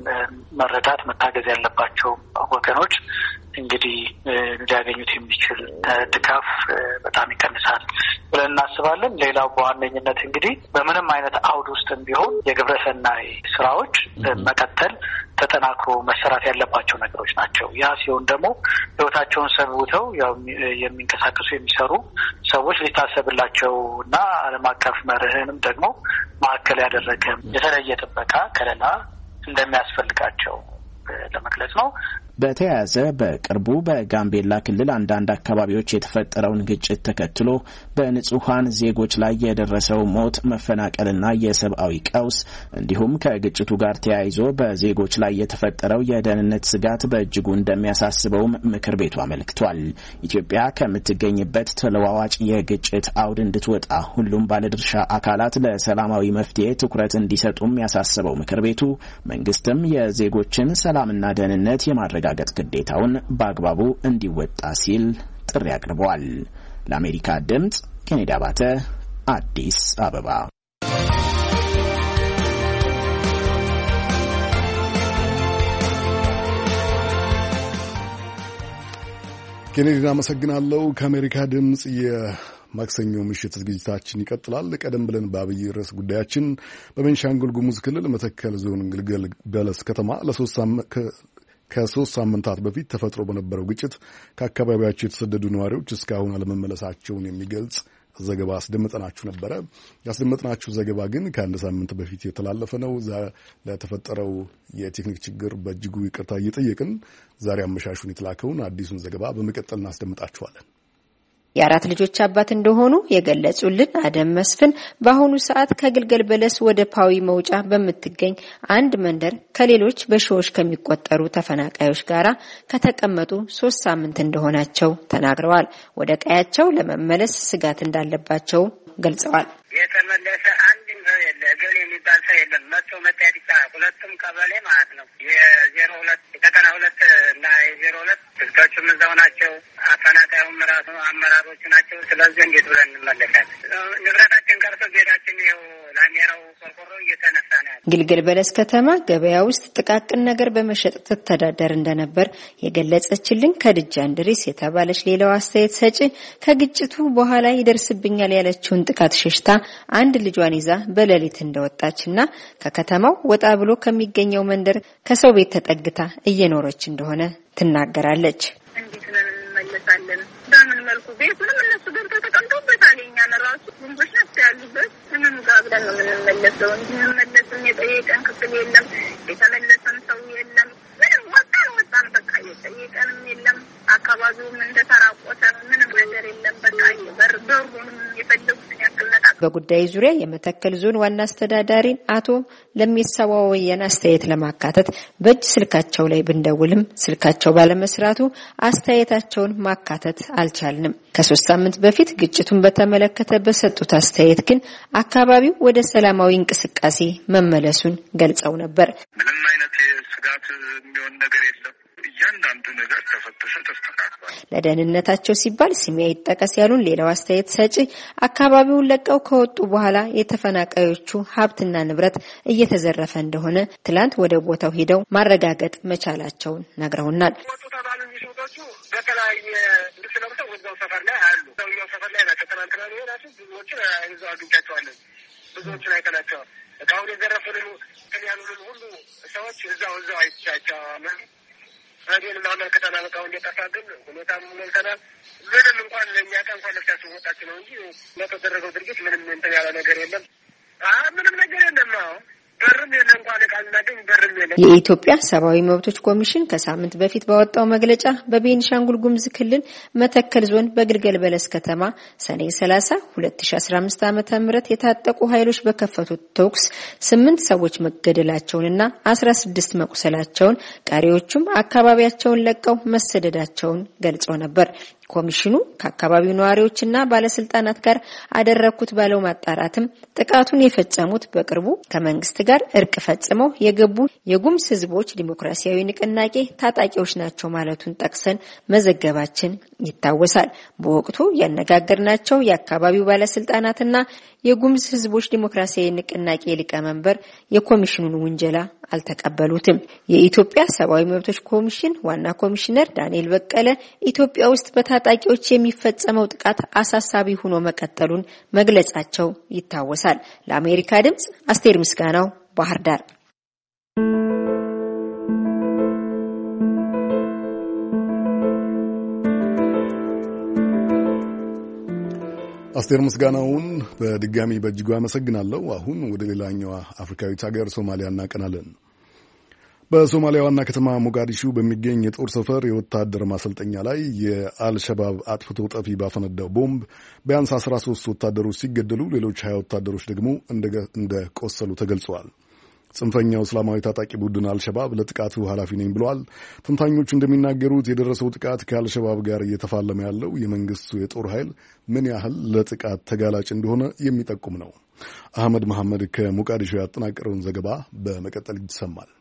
መረዳት መታገዝ ያለባቸው ወገኖች እንግዲህ ሊያገኙት የሚችል ድጋፍ በጣም ይቀንሳል ብለን እናስባለን። ሌላው በዋነኝነት እንግዲህ በምንም አይነት አውድ ውስጥም ቢሆን የግብረሰናይ ስራዎች መቀጠል ተጠናክሮ መሰራት ያለባቸው ነገሮች ናቸው። ያ ሲሆን ደግሞ ህይወታቸውን ሰውተው ያው የሚንቀሳቀሱ የሚሰሩ ሰዎች ሊታሰብላቸው እና ዓለም አቀፍ መርህንም ደግሞ ማዕከል ያደረገ የተለየ ጥበቃ ከለላ እንደሚያስፈልጋቸው ለመግለጽ ነው። በተያያዘ በቅርቡ በጋምቤላ ክልል አንዳንድ አካባቢዎች የተፈጠረውን ግጭት ተከትሎ በንጹሃን ዜጎች ላይ የደረሰው ሞት፣ መፈናቀልና የሰብአዊ ቀውስ እንዲሁም ከግጭቱ ጋር ተያይዞ በዜጎች ላይ የተፈጠረው የደህንነት ስጋት በእጅጉ እንደሚያሳስበውም ምክር ቤቱ አመልክቷል። ኢትዮጵያ ከምትገኝበት ተለዋዋጭ የግጭት አውድ እንድትወጣ ሁሉም ባለድርሻ አካላት ለሰላማዊ መፍትሄ ትኩረት እንዲሰጡም ያሳሰበው ምክር ቤቱ መንግስትም የዜጎችን ሰላምና ደህንነት የማድረግ ገጥ ግዴታውን በአግባቡ እንዲወጣ ሲል ጥሪ አቅርበዋል። ለአሜሪካ ድምጽ ኬኔዲ አባተ አዲስ አበባ። ኬኔዲ አመሰግናለሁ። ከአሜሪካ ድምጽ የማክሰኞ ምሽት ዝግጅታችን ይቀጥላል። ቀደም ብለን በአብይ ርዕስ ጉዳያችን በቤንሻንጉል ጉሙዝ ክልል መተከል ዞን ግልገል በለስ ከተማ ለሶስት ከሶስት ሳምንታት በፊት ተፈጥሮ በነበረው ግጭት ከአካባቢያቸው የተሰደዱ ነዋሪዎች እስካሁን አለመመለሳቸውን የሚገልጽ ዘገባ አስደምጠናችሁ ነበረ። ያስደመጥናችሁ ዘገባ ግን ከአንድ ሳምንት በፊት የተላለፈ ነው። ለተፈጠረው የቴክኒክ ችግር በእጅጉ ይቅርታ እየጠየቅን ዛሬ አመሻሹን የተላከውን አዲሱን ዘገባ በመቀጠል እናስደምጣችኋለን። የአራት ልጆች አባት እንደሆኑ የገለጹልን አደም መስፍን በአሁኑ ሰዓት ከግልገል በለስ ወደ ፓዊ መውጫ በምትገኝ አንድ መንደር ከሌሎች በሺዎች ከሚቆጠሩ ተፈናቃዮች ጋራ ከተቀመጡ ሶስት ሳምንት እንደሆናቸው ተናግረዋል። ወደ ቀያቸው ለመመለስ ስጋት እንዳለባቸው ገልጸዋል። የተመለሰ አንድ ሰው የለ፣ ገሌ የሚባል ሰው የለም። መጥቶ መታየት ይቻላል። ሁለቱም ቀበሌ ማለት ነው። የዜሮ ሁለት የቀጠና ሁለት እና የዜሮ ሁለት ስልቶቹም እዛው ናቸው። አፈናቃዩም ራሱ አመራሮቹ ናቸው። ስለዚህ እንዴት ብለን እንመለሳለን? ንብረታችን ቀርቶ ቤታችን ይኸው ላሜራው ቆርቆሮ እየተነሳ ነው ያለ። ግልገል በለስ ከተማ ገበያ ውስጥ ጥቃቅን ነገር በመሸጥ ትተዳደር እንደነበር የገለጸችልን ከድጃ እንድሪስ የተባለች ሌላው አስተያየት ሰጪ ከግጭቱ በኋላ ይደርስብኛል ያለችውን ጥቃት ሸሽታ አንድ ልጇን ይዛ በሌሊት እንደወጣችና ከከተማው ወጣ ብሎ ከሚገኘው መንደር ከሰው ቤት ተጠግታ እየኖረች እንደሆነ ትናገራለች። እንዴት ነን እንመለሳለን? በምን መልኩ ቤቱንም እነሱ ገብተው ተቀምጠውበታል። እኛን ራሱ ጉንቦች ናቸው ያሉበት። ምን ጋር ብለን ነው የምንመለሰው? እንመለስም የጠየቀን ክፍል የለም፣ የተመለሰም ሰው የለም። ምንም ወጣን ወጣን በቃ የጠየቀንም የለም። አካባቢውም እንደተራቆተ ነው። ምንም ነገር የለም። በቃ በር በሩንም የፈለጉትን ያክል ነጣ። በጉዳይ ዙሪያ የመተከል ዞን ዋና አስተዳዳሪን አቶ ለሚሰዋው ወየን አስተያየት ለማካተት በእጅ ስልካቸው ላይ ብንደውልም ስልካቸው ባለመስራቱ አስተያየታቸውን ማካተት አልቻልንም። ከሶስት ሳምንት በፊት ግጭቱን በተመለከተ በሰጡት አስተያየት ግን አካባቢው ወደ ሰላማዊ እንቅስቃሴ መመለሱን ገልጸው ነበር። ምንም አይነት ስጋት የሚሆን ነገር የለም። እያንዳንዱ ነገር ተፈትሾ ተስተካክሏል። ለደህንነታቸው ሲባል ስሜ አይጠቀስ ያሉን ሌላው አስተያየት ሰጪ አካባቢውን ለቀው ከወጡ በኋላ የተፈናቃዮቹ ሀብትና ንብረት እየተዘረፈ እንደሆነ ትላንት ወደ ቦታው ሄደው ማረጋገጥ መቻላቸውን ነግረውናል። በተለያየ ስለምሰው ወዛው ሰፈር ላይ አሉ። ሰውየው ሰፈር ላይ ናቸው። ትናንትና ነው ራሱ ብዙዎችን እዛው አግኝቻቸዋለን። ብዙዎችን አይተናቸዋል። እቃውን የዘረፉልን ያሉልን ሁሉ ሰዎች እዛው እዛው አይቻቸዋለን። ራዲዮን ማመልከተና በቃው እንደጠፋ ግን ሁኔታም ሞልተናል። ምንም እንኳን ለእኛ ቀን እንኳን ለፍታችሁ ወጣችሁ ነው እንጂ ለተደረገው ድርጊት ምንም እንትን ያለ ነገር የለም። አዎ ምንም ነገር የለም። አዎ በርም የለም እንኳን ቃልናገኝ በርም የለም። የኢትዮጵያ ሰብአዊ መብቶች ኮሚሽን ከሳምንት በፊት ባወጣው መግለጫ በቤኒሻንጉል ጉሙዝ ክልል መተከል ዞን በግልገል በለስ ከተማ ሰኔ ሰላሳ ሁለት ሺህ አስራ አምስት ዓመተ ምህረት የታጠቁ ኃይሎች በከፈቱት ተኩስ ስምንት ሰዎች መገደላቸውንና አስራ ስድስት መቁሰላቸውን ቀሪዎቹም አካባቢያቸውን ለቀው መሰደዳቸውን ገልጾ ነበር። ኮሚሽኑ ከአካባቢው ነዋሪዎችና ባለስልጣናት ጋር አደረኩት ባለው ማጣራትም ጥቃቱን የፈጸሙት በቅርቡ ከመንግስት ጋር እርቅ ፈጽመው የገቡ የጉሙዝ ህዝቦች ዲሞክራሲያዊ ንቅናቄ ታጣቂዎች ናቸው ማለቱን ጠቅሰን መዘገባችን ይታወሳል። በወቅቱ ያነጋገርናቸው የአካባቢው ባለስልጣናትና የጉሙዝ ህዝቦች ዲሞክራሲያዊ ንቅናቄ ሊቀመንበር የኮሚሽኑን ውንጀላ አልተቀበሉትም። የኢትዮጵያ ሰብአዊ መብቶች ኮሚሽን ዋና ኮሚሽነር ዳንኤል በቀለ ኢትዮጵያ ውስጥ በታጣቂዎች የሚፈጸመው ጥቃት አሳሳቢ ሆኖ መቀጠሉን መግለጻቸው ይታወሳል። ለአሜሪካ ድምጽ አስቴር ምስጋናው ባህር ዳር። አስቴር ምስጋናውን በድጋሚ በእጅጉ አመሰግናለሁ። አሁን ወደ ሌላኛዋ አፍሪካዊት ሀገር ሶማሊያ እናቀናለን። በሶማሊያ ዋና ከተማ ሞቃዲሾ በሚገኝ የጦር ሰፈር የወታደር ማሰልጠኛ ላይ የአልሸባብ አጥፍቶ ጠፊ ባፈነዳው ቦምብ ቢያንስ አስራ ሶስት ወታደሮች ሲገደሉ ሌሎች ሀያ ወታደሮች ደግሞ እንደቆሰሉ ተገልጸዋል። ጽንፈኛው እስላማዊ ታጣቂ ቡድን አልሸባብ ለጥቃቱ ኃላፊ ነኝ ብለዋል። ተንታኞቹ እንደሚናገሩት የደረሰው ጥቃት ከአልሸባብ ጋር እየተፋለመ ያለው የመንግስቱ የጦር ኃይል ምን ያህል ለጥቃት ተጋላጭ እንደሆነ የሚጠቁም ነው። አህመድ መሐመድ ከሞቃዲሾ ያጠናቀረውን ዘገባ በመቀጠል ይሰማል።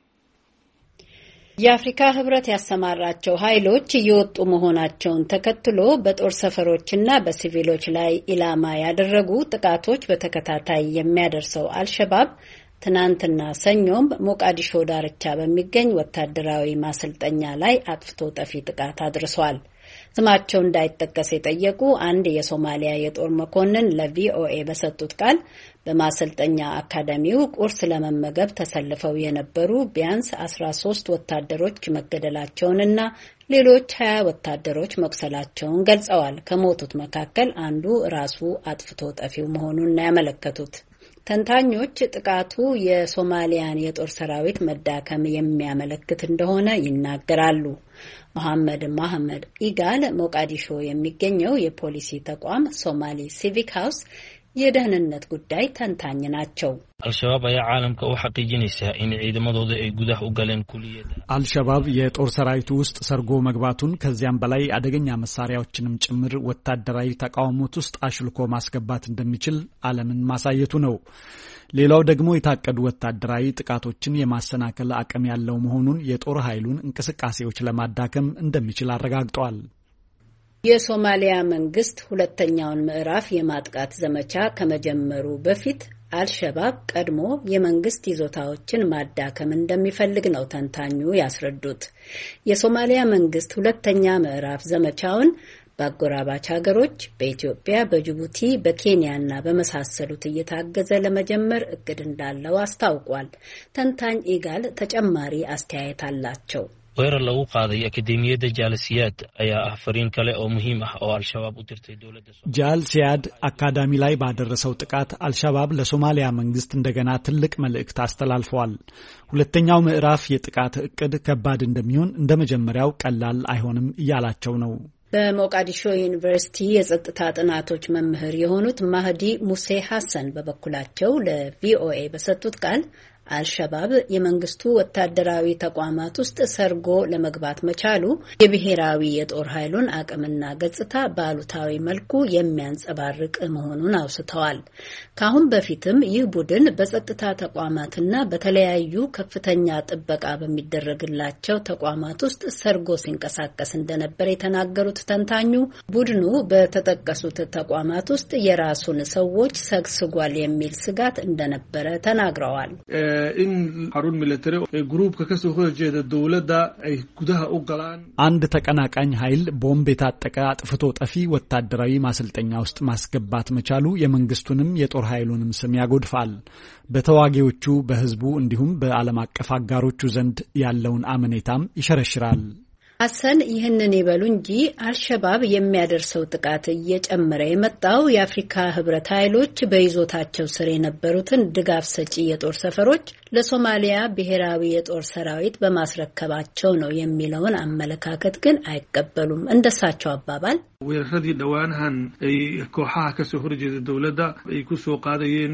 የአፍሪካ ህብረት ያሰማራቸው ኃይሎች እየወጡ መሆናቸውን ተከትሎ በጦር ሰፈሮችና በሲቪሎች ላይ ኢላማ ያደረጉ ጥቃቶች በተከታታይ የሚያደርሰው አልሸባብ ትናንትና ሰኞም ሞቃዲሾ ዳርቻ በሚገኝ ወታደራዊ ማሰልጠኛ ላይ አጥፍቶ ጠፊ ጥቃት አድርሷል። ስማቸው እንዳይጠቀስ የጠየቁ አንድ የሶማሊያ የጦር መኮንን ለቪኦኤ በሰጡት ቃል በማሰልጠኛ አካዳሚው ቁርስ ለመመገብ ተሰልፈው የነበሩ ቢያንስ አስራ ሶስት ወታደሮች መገደላቸውንና ሌሎች ሀያ ወታደሮች መቁሰላቸውን ገልጸዋል። ከሞቱት መካከል አንዱ ራሱ አጥፍቶ ጠፊው መሆኑን ያመለከቱት ተንታኞች ጥቃቱ የሶማሊያን የጦር ሰራዊት መዳከም የሚያመለክት እንደሆነ ይናገራሉ። መሐመድ መሐመድ ኢጋል ሞቃዲሾ የሚገኘው የፖሊሲ ተቋም ሶማሊ ሲቪክ ሃውስ የደህንነት ጉዳይ ተንታኝ ናቸው። አልሸባብ አያ ዓለም ከው ሐቂጂንሳ ኢን ዒድማዶደ አይ ጉዳህ ኡጋለን ኩሊየት አልሸባብ የጦር ሰራዊቱ ውስጥ ሰርጎ መግባቱን ከዚያም በላይ አደገኛ መሳሪያዎችንም ጭምር ወታደራዊ ተቃውሞት ውስጥ አሽልኮ ማስገባት እንደሚችል ዓለምን ማሳየቱ ነው። ሌላው ደግሞ የታቀዱ ወታደራዊ ጥቃቶችን የማሰናከል አቅም ያለው መሆኑን የጦር ኃይሉን እንቅስቃሴዎች ለማዳከም እንደሚችል አረጋግጧል። የሶማሊያ መንግስት ሁለተኛውን ምዕራፍ የማጥቃት ዘመቻ ከመጀመሩ በፊት አልሸባብ ቀድሞ የመንግስት ይዞታዎችን ማዳከም እንደሚፈልግ ነው ተንታኙ ያስረዱት። የሶማሊያ መንግስት ሁለተኛ ምዕራፍ ዘመቻውን በአጎራባች ሀገሮች በኢትዮጵያ፣ በጅቡቲ፣ በኬንያና በመሳሰሉት እየታገዘ ለመጀመር እቅድ እንዳለው አስታውቋል። ተንታኝ ኢጋል ተጨማሪ አስተያየት አላቸው። weerar lagu qaaday akademiyada jalsiyaad ayaa ah fariin kale oo muhiim ah oo al-shabaab u dirtay dawladda jalsiyaad አካዳሚ ላይ ባደረሰው ጥቃት አልሸባብ ለሶማሊያ መንግስት እንደገና ትልቅ መልእክት አስተላልፈዋል። ሁለተኛው ምዕራፍ የጥቃት እቅድ ከባድ እንደሚሆን እንደመጀመሪያው ቀላል አይሆንም እያላቸው ነው። በሞቃዲሾ ዩኒቨርሲቲ የጸጥታ ጥናቶች መምህር የሆኑት ማህዲ ሙሴ ሐሰን በበኩላቸው ለቪኦኤ በሰጡት ቃል አልሸባብ የመንግስቱ ወታደራዊ ተቋማት ውስጥ ሰርጎ ለመግባት መቻሉ የብሔራዊ የጦር ኃይሉን አቅምና ገጽታ በአሉታዊ መልኩ የሚያንጸባርቅ መሆኑን አውስተዋል። ካሁን በፊትም ይህ ቡድን በጸጥታ ተቋማትና በተለያዩ ከፍተኛ ጥበቃ በሚደረግላቸው ተቋማት ውስጥ ሰርጎ ሲንቀሳቀስ እንደነበር የተናገሩት ተንታኙ ቡድኑ በተጠቀሱት ተቋማት ውስጥ የራሱን ሰዎች ሰግስጓል የሚል ስጋት እንደነበረ ተናግረዋል። in harun military group ka kasoo horjeeda dawladda ay gudaha u galaan አንድ ተቀናቃኝ ኃይል ቦምብ የታጠቀ አጥፍቶ ጠፊ ወታደራዊ ማሰልጠኛ ውስጥ ማስገባት መቻሉ የመንግስቱንም የጦር ኃይሉንም ስም ያጎድፋል። በተዋጊዎቹ በህዝቡ እንዲሁም በዓለም አቀፍ አጋሮቹ ዘንድ ያለውን አመኔታም ይሸረሽራል። ሐሰን ይህንን ይበሉ እንጂ አልሸባብ የሚያደርሰው ጥቃት እየጨመረ የመጣው የአፍሪካ ህብረት ኃይሎች በይዞታቸው ስር የነበሩትን ድጋፍ ሰጪ የጦር ሰፈሮች ለሶማሊያ ብሔራዊ የጦር ሰራዊት በማስረከባቸው ነው የሚለውን አመለካከት ግን አይቀበሉም። እንደሳቸው አባባል weeraradii dhawaanahan ay kooxaha ka soo horjeeda dawladda ay ku soo qaadayeen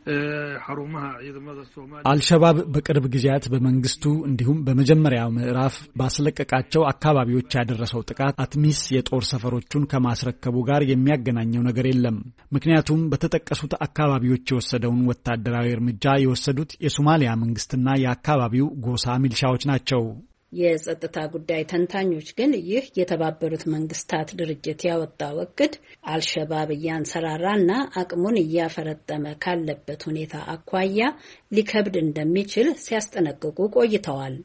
xarumaha ciidamada Soomaaliya አልሸባብ በቅርብ ጊዜያት በመንግስቱ እንዲሁም በመጀመሪያው ምዕራፍ ባስለቀቃቸው አካባቢዎች ያደረሰው ጥቃት አትሚስ የጦር ሰፈሮቹን ከማስረከቡ ጋር የሚያገናኘው ነገር የለም። ምክንያቱም በተጠቀሱት አካባቢዎች የወሰደውን ወታደራዊ እርምጃ የወሰዱት የሶማሊያ መንግስትና የአካባቢው ጎሳ ሚሊሻዎች ናቸው። የጸጥታ ጉዳይ ተንታኞች ግን ይህ የተባበሩት መንግስታት ድርጅት ያወጣው እቅድ አልሸባብ እያንሰራራና አቅሙን እያፈረጠመ ካለበት ሁኔታ አኳያ ሊከብድ እንደሚችል ሲያስጠነቅቁ ቆይተዋል።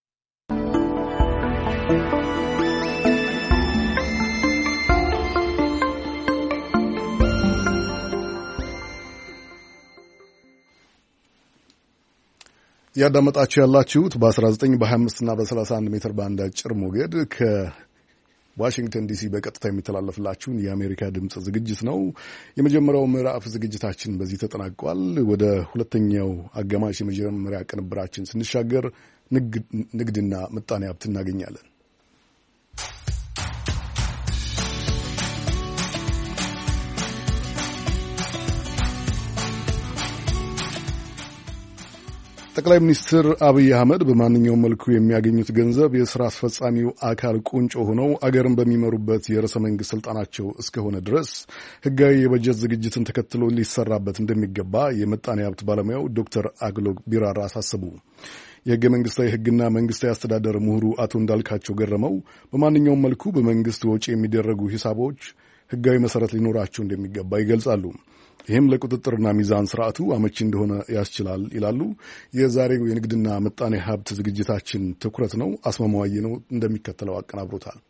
ያዳመጣችሁ ያላችሁት በ19 በ25 እና በ31 ሜትር ባንድ አጭር ሞገድ ከዋሽንግተን ዲሲ በቀጥታ የሚተላለፍላችሁን የአሜሪካ ድምጽ ዝግጅት ነው። የመጀመሪያው ምዕራፍ ዝግጅታችን በዚህ ተጠናቋል። ወደ ሁለተኛው አጋማሽ የመጀመሪያ ቅንብራችን ስንሻገር ንግድና ምጣኔ ሀብት እናገኛለን። ጠቅላይ ሚኒስትር አብይ አህመድ በማንኛውም መልኩ የሚያገኙት ገንዘብ የሥራ አስፈጻሚው አካል ቁንጮ ሆነው አገርን በሚመሩበት የርዕሰ መንግሥት ስልጣናቸው እስከሆነ ድረስ ሕጋዊ የበጀት ዝግጅትን ተከትሎ ሊሰራበት እንደሚገባ የምጣኔ ሀብት ባለሙያው ዶክተር አክሎግ ቢራራ አሳሰቡ። የሕገ መንግሥታዊ ሕግና መንግሥታዊ አስተዳደር ምሁሩ አቶ እንዳልካቸው ገረመው በማንኛውም መልኩ በመንግሥት ወጪ የሚደረጉ ሂሳቦች ሕጋዊ መሠረት ሊኖራቸው እንደሚገባ ይገልጻሉ። ይህም ለቁጥጥርና ሚዛን ስርዓቱ አመቺ እንደሆነ ያስችላል ይላሉ። የዛሬው የንግድና ምጣኔ ሀብት ዝግጅታችን ትኩረት ነው። አስማማዋዬ ነው እንደሚከተለው አቀናብሮታል።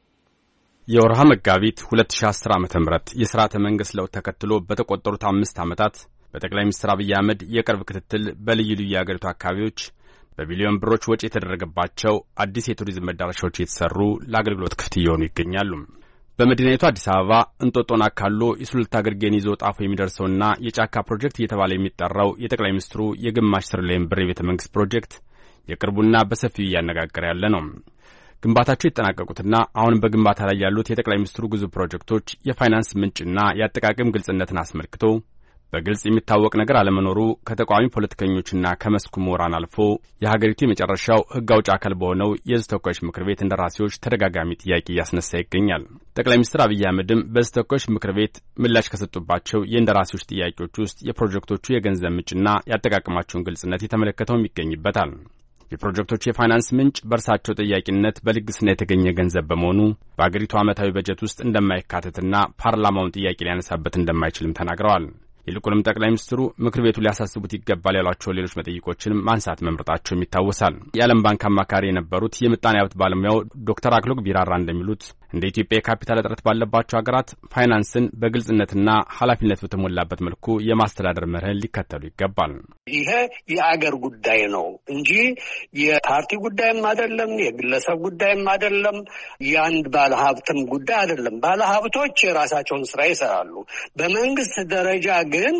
የወርሃ መጋቢት ሁለት ሺህ አስር ዓመተ ምህረት የሥርዓተ መንግሥት ለውጥ ተከትሎ በተቆጠሩት አምስት ዓመታት በጠቅላይ ሚኒስትር አብይ አህመድ የቅርብ ክትትል በልዩ ልዩ የአገሪቱ አካባቢዎች በቢሊዮን ብሮች ወጪ የተደረገባቸው አዲስ የቱሪዝም መዳረሻዎች የተሰሩ ለአገልግሎት ክፍት እየሆኑ ይገኛሉ። በመዲናይቱ አዲስ አበባ እንጦጦን አካሎ የሱሉልታ ግርጌን ይዞ ጣፎ የሚደርሰውና የጫካ ፕሮጀክት እየተባለ የሚጠራው የጠቅላይ ሚኒስትሩ የግማሽ ትሪሊየን ብር የቤተ መንግሥት ፕሮጀክት የቅርቡና በሰፊው እያነጋገረ ያለ ነው። ግንባታቸው የተጠናቀቁትና አሁን በግንባታ ላይ ያሉት የጠቅላይ ሚኒስትሩ ግዙፍ ፕሮጀክቶች የፋይናንስ ምንጭና የአጠቃቀም ግልጽነትን አስመልክቶ በግልጽ የሚታወቅ ነገር አለመኖሩ ከተቃዋሚ ፖለቲከኞችና ከመስኩ ምሁራን አልፎ የሀገሪቱ የመጨረሻው ሕግ አውጪ አካል በሆነው የሕዝብ ተወካዮች ምክር ቤት እንደራሴዎች ተደጋጋሚ ጥያቄ እያስነሳ ይገኛል። ጠቅላይ ሚኒስትር አብይ አህመድም በሕዝብ ተወካዮች ምክር ቤት ምላሽ ከሰጡባቸው የእንደራሴዎች ጥያቄዎች ውስጥ የፕሮጀክቶቹ የገንዘብ ምንጭና የአጠቃቀማቸውን ግልጽነት የተመለከተውም ይገኝበታል። የፕሮጀክቶቹ የፋይናንስ ምንጭ በእርሳቸው ጥያቄነት በልግስና የተገኘ ገንዘብ በመሆኑ በአገሪቱ ዓመታዊ በጀት ውስጥ እንደማይካተትና ፓርላማውን ጥያቄ ሊያነሳበት እንደማይችልም ተናግረዋል። ይልቁንም ጠቅላይ ሚኒስትሩ ምክር ቤቱ ሊያሳስቡት ይገባል ያሏቸው ሌሎች መጠይቆችንም ማንሳት መምረጣቸውም ይታወሳል። የዓለም ባንክ አማካሪ የነበሩት የምጣኔ ሀብት ባለሙያው ዶክተር አክሎግ ቢራራ እንደሚሉት እንደ ኢትዮጵያ የካፒታል እጥረት ባለባቸው ሀገራት ፋይናንስን በግልጽነትና ኃላፊነት በተሞላበት መልኩ የማስተዳደር መርህን ሊከተሉ ይገባል። ይሄ የአገር ጉዳይ ነው እንጂ የፓርቲ ጉዳይም አይደለም፣ የግለሰብ ጉዳይም አይደለም፣ የአንድ ባለሀብትም ጉዳይ አይደለም። ባለሀብቶች የራሳቸውን ስራ ይሰራሉ። በመንግስት ደረጃ ግን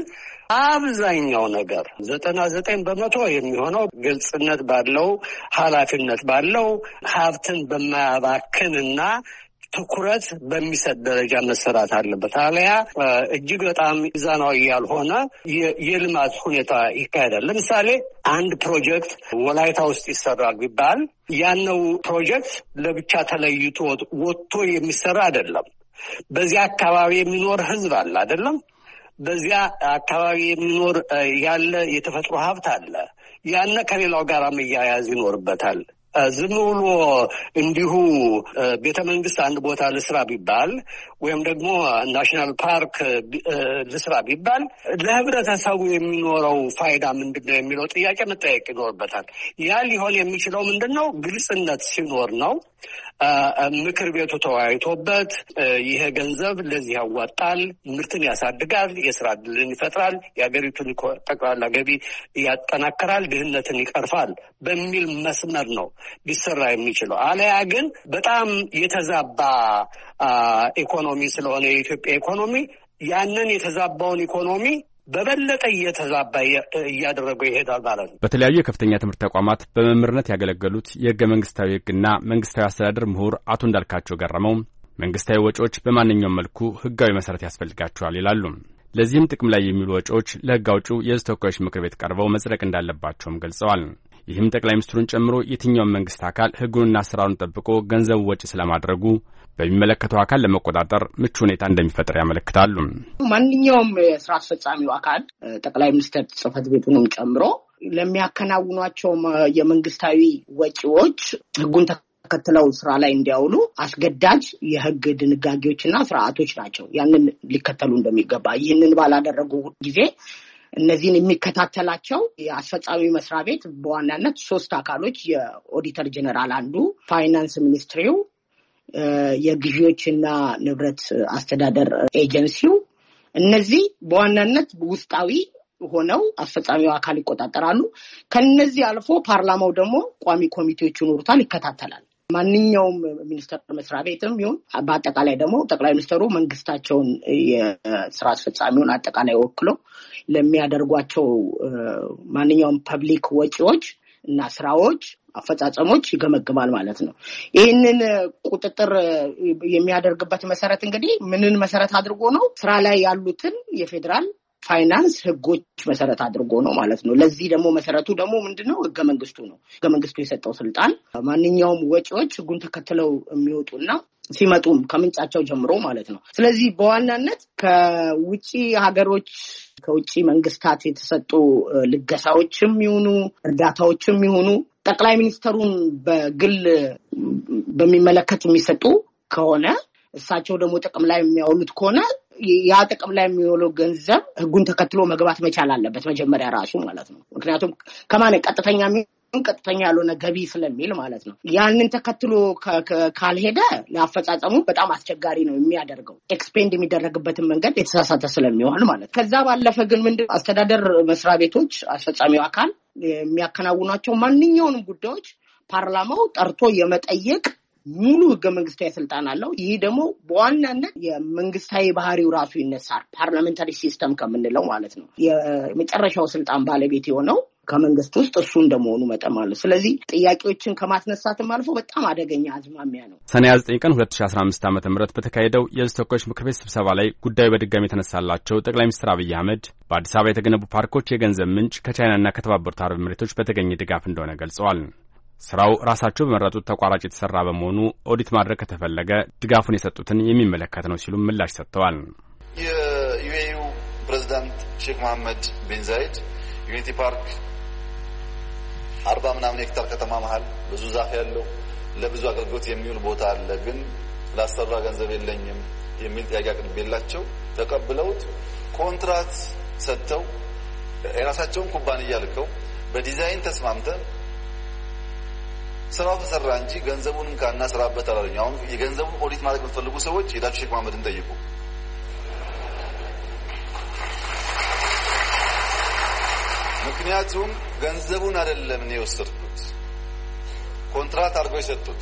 አብዛኛው ነገር ዘጠና ዘጠኝ በመቶ የሚሆነው ግልጽነት ባለው ኃላፊነት ባለው ሀብትን በማያባክንና ትኩረት በሚሰጥ ደረጃ መሰራት አለበት። አለያ እጅግ በጣም ሚዛናዊ ያልሆነ የልማት ሁኔታ ይካሄዳል። ለምሳሌ አንድ ፕሮጀክት ወላይታ ውስጥ ይሰራል ቢባል ያነው ፕሮጀክት ለብቻ ተለይቶ ወጥቶ የሚሰራ አይደለም። በዚያ አካባቢ የሚኖር ህዝብ አለ አይደለም። በዚያ አካባቢ የሚኖር ያለ የተፈጥሮ ሀብት አለ። ያነ ከሌላው ጋር መያያዝ ይኖርበታል። ዝም ብሎ እንዲሁ ቤተ መንግስት አንድ ቦታ ልስራ ቢባል ወይም ደግሞ ናሽናል ፓርክ ልስራ ቢባል ለህብረተሰቡ የሚኖረው ፋይዳ ምንድነው የሚለው ጥያቄ መጠየቅ ይኖርበታል። ያ ሊሆን የሚችለው ምንድነው? ግልጽነት ሲኖር ነው። ምክር ቤቱ ተወያይቶበት ይሄ ገንዘብ ለዚህ ያዋጣል፣ ምርትን ያሳድጋል፣ የስራ ዕድልን ይፈጥራል፣ የሀገሪቱን ጠቅላላ ገቢ ያጠናክራል፣ ድህነትን ይቀርፋል በሚል መስመር ነው ሊሰራ የሚችለው። አለያ ግን በጣም የተዛባ ኢኮኖሚ ስለሆነ የኢትዮጵያ ኢኮኖሚ ያንን የተዛባውን ኢኮኖሚ በበለጠ እየተዛባ እያደረገው ይሄዳል ማለት ነው። በተለያዩ የከፍተኛ ትምህርት ተቋማት በመምህርነት ያገለገሉት የሕገ መንግስታዊ ሕግና መንግስታዊ አስተዳደር ምሁር አቶ እንዳልካቸው ገረመው መንግስታዊ ወጪዎች በማንኛውም መልኩ ሕጋዊ መሰረት ያስፈልጋቸዋል ይላሉ። ለዚህም ጥቅም ላይ የሚውሉ ወጪዎች ለሕግ አውጪው የሕዝብ ተወካዮች ምክር ቤት ቀርበው መጽደቅ እንዳለባቸውም ገልጸዋል። ይህም ጠቅላይ ሚኒስትሩን ጨምሮ የትኛውም መንግስት አካል ሕጉንና አሰራሩን ጠብቆ ገንዘቡ ወጪ ስለማድረጉ በሚመለከተው አካል ለመቆጣጠር ምቹ ሁኔታ እንደሚፈጥር ያመለክታሉ። ማንኛውም የስራ አስፈጻሚው አካል ጠቅላይ ሚኒስትር ጽሕፈት ቤቱንም ጨምሮ ለሚያከናውኗቸው የመንግስታዊ ወጪዎች ሕጉን ተከትለው ስራ ላይ እንዲያውሉ አስገዳጅ የሕግ ድንጋጌዎችና ስርዓቶች ናቸው። ያንን ሊከተሉ እንደሚገባ ይህንን ባላደረጉ ጊዜ እነዚህን የሚከታተላቸው የአስፈጻሚ መስሪያ ቤት በዋናነት ሶስት አካሎች፣ የኦዲተር ጀነራል አንዱ፣ ፋይናንስ ሚኒስትሪው፣ የግዢዎችና ንብረት አስተዳደር ኤጀንሲው፣ እነዚህ በዋናነት ውስጣዊ ሆነው አስፈጻሚው አካል ይቆጣጠራሉ። ከነዚህ አልፎ ፓርላማው ደግሞ ቋሚ ኮሚቴዎች ይኖሩታል፣ ይከታተላል። ማንኛውም ሚኒስቴር መስሪያ ቤትም ይሁን በአጠቃላይ ደግሞ ጠቅላይ ሚኒስትሩ መንግስታቸውን የስራ አስፈጻሚውን አጠቃላይ ወክሎ ለሚያደርጓቸው ማንኛውም ፐብሊክ ወጪዎች እና ስራዎች አፈጻጸሞች ይገመግማል ማለት ነው። ይህንን ቁጥጥር የሚያደርግበት መሰረት እንግዲህ ምንን መሰረት አድርጎ ነው? ስራ ላይ ያሉትን የፌዴራል ፋይናንስ ህጎች መሰረት አድርጎ ነው ማለት ነው። ለዚህ ደግሞ መሰረቱ ደግሞ ምንድነው? ህገ መንግስቱ ነው። ህገ መንግስቱ የሰጠው ስልጣን ማንኛውም ወጪዎች ህጉን ተከትለው የሚወጡና ሲመጡም ከምንጫቸው ጀምሮ ማለት ነው። ስለዚህ በዋናነት ከውጪ ሀገሮች ከውጪ መንግስታት የተሰጡ ልገሳዎችም ይሁኑ እርዳታዎችም ይሁኑ ጠቅላይ ሚኒስትሩን በግል በሚመለከት የሚሰጡ ከሆነ እሳቸው ደግሞ ጥቅም ላይ የሚያውሉት ከሆነ ያ ጥቅም ላይ የሚውለው ገንዘብ ህጉን ተከትሎ መግባት መቻል አለበት መጀመሪያ ራሱ ማለት ነው። ምክንያቱም ከማን ቀጥተኛ ቀጥተኛ ያልሆነ ገቢ ስለሚል ማለት ነው። ያንን ተከትሎ ካልሄደ ለአፈጻጸሙ በጣም አስቸጋሪ ነው የሚያደርገው። ኤክስፔንድ የሚደረግበትን መንገድ የተሳሳተ ስለሚሆን ማለት። ከዛ ባለፈ ግን ምንድን አስተዳደር መስሪያ ቤቶች አስፈጻሚው አካል የሚያከናውኗቸው ማንኛውንም ጉዳዮች ፓርላማው ጠርቶ የመጠየቅ ሙሉ ህገ መንግስታዊ ስልጣን አለው። ይህ ደግሞ በዋናነት የመንግስታዊ ባህሪው ራሱ ይነሳል። ፓርላሜንታሪ ሲስተም ከምንለው ማለት ነው። የመጨረሻው ስልጣን ባለቤት የሆነው ከመንግስት ውስጥ እሱ እንደመሆኑ መጠን ማለት። ስለዚህ ጥያቄዎችን ከማስነሳትም አልፎ በጣም አደገኛ አዝማሚያ ነው። ሰኔ ዘጠኝ ቀን ሁለት ሺህ አስራ አምስት ዓመተ ምህረት በተካሄደው የህዝብ ተወካዮች ምክር ቤት ስብሰባ ላይ ጉዳዩ በድጋሚ የተነሳላቸው ጠቅላይ ሚኒስትር አብይ አህመድ በአዲስ አበባ የተገነቡ ፓርኮች የገንዘብ ምንጭ ከቻይናና ከተባበሩት አረብ ኤሚሬቶች በተገኘ ድጋፍ እንደሆነ ገልጸዋል። ስራው ራሳቸው በመረጡት ተቋራጭ የተሰራ በመሆኑ ኦዲት ማድረግ ከተፈለገ ድጋፉን የሰጡትን የሚመለከት ነው ሲሉ ምላሽ ሰጥተዋል። የዩኤዩ ፕሬዝዳንት ሼክ መሐመድ ቢን ዛይድ ዩኒቲ ፓርክ አርባ ምናምን ሄክታር ከተማ መሃል ብዙ ዛፍ ያለው ለብዙ አገልግሎት የሚውል ቦታ አለ፣ ግን ላሰራ ገንዘብ የለኝም የሚል ጥያቄ አቅርቤላቸው ተቀብለውት ኮንትራት ሰጥተው የራሳቸውን ኩባንያ ልከው በዲዛይን ተስማምተን ስራው ተሰራ እንጂ ገንዘቡንም ካና ስራበት አላሉኝ። አሁን የገንዘቡን ኦዲት ማድረግ የምትፈልጉ ሰዎች ሄዳችሁ ሼክ መሐመድን ጠይቁ። ምክንያቱም ገንዘቡን አይደለም ነው የወሰድኩት፣ ኮንትራት አድርገው የሰጡት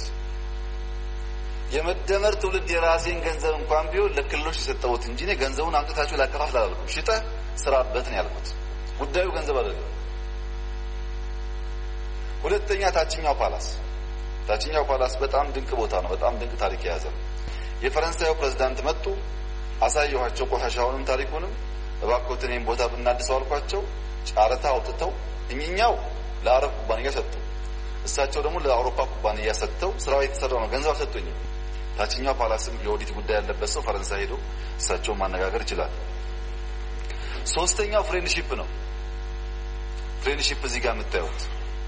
የመደመር ትውልድ የራሴን ገንዘብ እንኳን ቢሆን ለክልሎች የሰጠሁት እንጂ እኔ ገንዘቡን አንቅታችሁ ላከፋፍል አላልኩም። ሽጠህ ስራበት ነው ያልኩት። ጉዳዩ ገንዘብ አይደለም። ሁለተኛ ታችኛው ፓላስ ታችኛው ፓላስ በጣም ድንቅ ቦታ ነው። በጣም ድንቅ ታሪክ የያዘ ነው። የፈረንሳዩ ፕሬዝዳንት መጡ፣ አሳየኋቸው ቆሻሻውንም ታሪኩንም። እባክዎትን ይሄን ቦታ ብናድሰው አልኳቸው። ጫረታ አውጥተው እኛኛው ለአረብ ኩባንያ ሰጡ፣ እሳቸው ደግሞ ለአውሮፓ ኩባንያ ሰጥተው ስራው የተሰራው ነው። ገንዘብ አልሰጡኝም። ታችኛው ፓላስም የኦዲት ጉዳይ ያለበት ሰው ፈረንሳይ ሄዶ እሳቸውን ማነጋገር ይችላል። ሶስተኛው ፍሬንድሺፕ ነው። ፍሬንድሺፕ እዚህ ጋር የምታዩት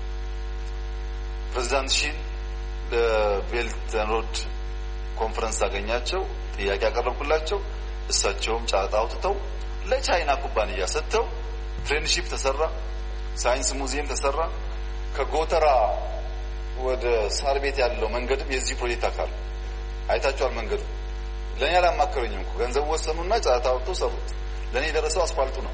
ፕሬዝዳንት ሺን በቤልት ኤንድ ሮድ ኮንፈረንስ አገኛቸው፣ ጥያቄ ያቀረብኩላቸው። እሳቸውም ጫረታ አውጥተው ለቻይና ኩባንያ ሰጥተው ፍሬንድሺፕ ተሰራ። ሳይንስ ሙዚየም ተሰራ። ከጎተራ ወደ ሳር ቤት ያለው መንገድም የዚህ ፕሮጀክት አካል አይታችኋል። መንገዱ ለኔ አላማከሩኝም እኮ ገንዘብ ወሰኑና ጫረታ አውጥተው ሰሩት። ለኔ የደረሰው አስፋልቱ ነው።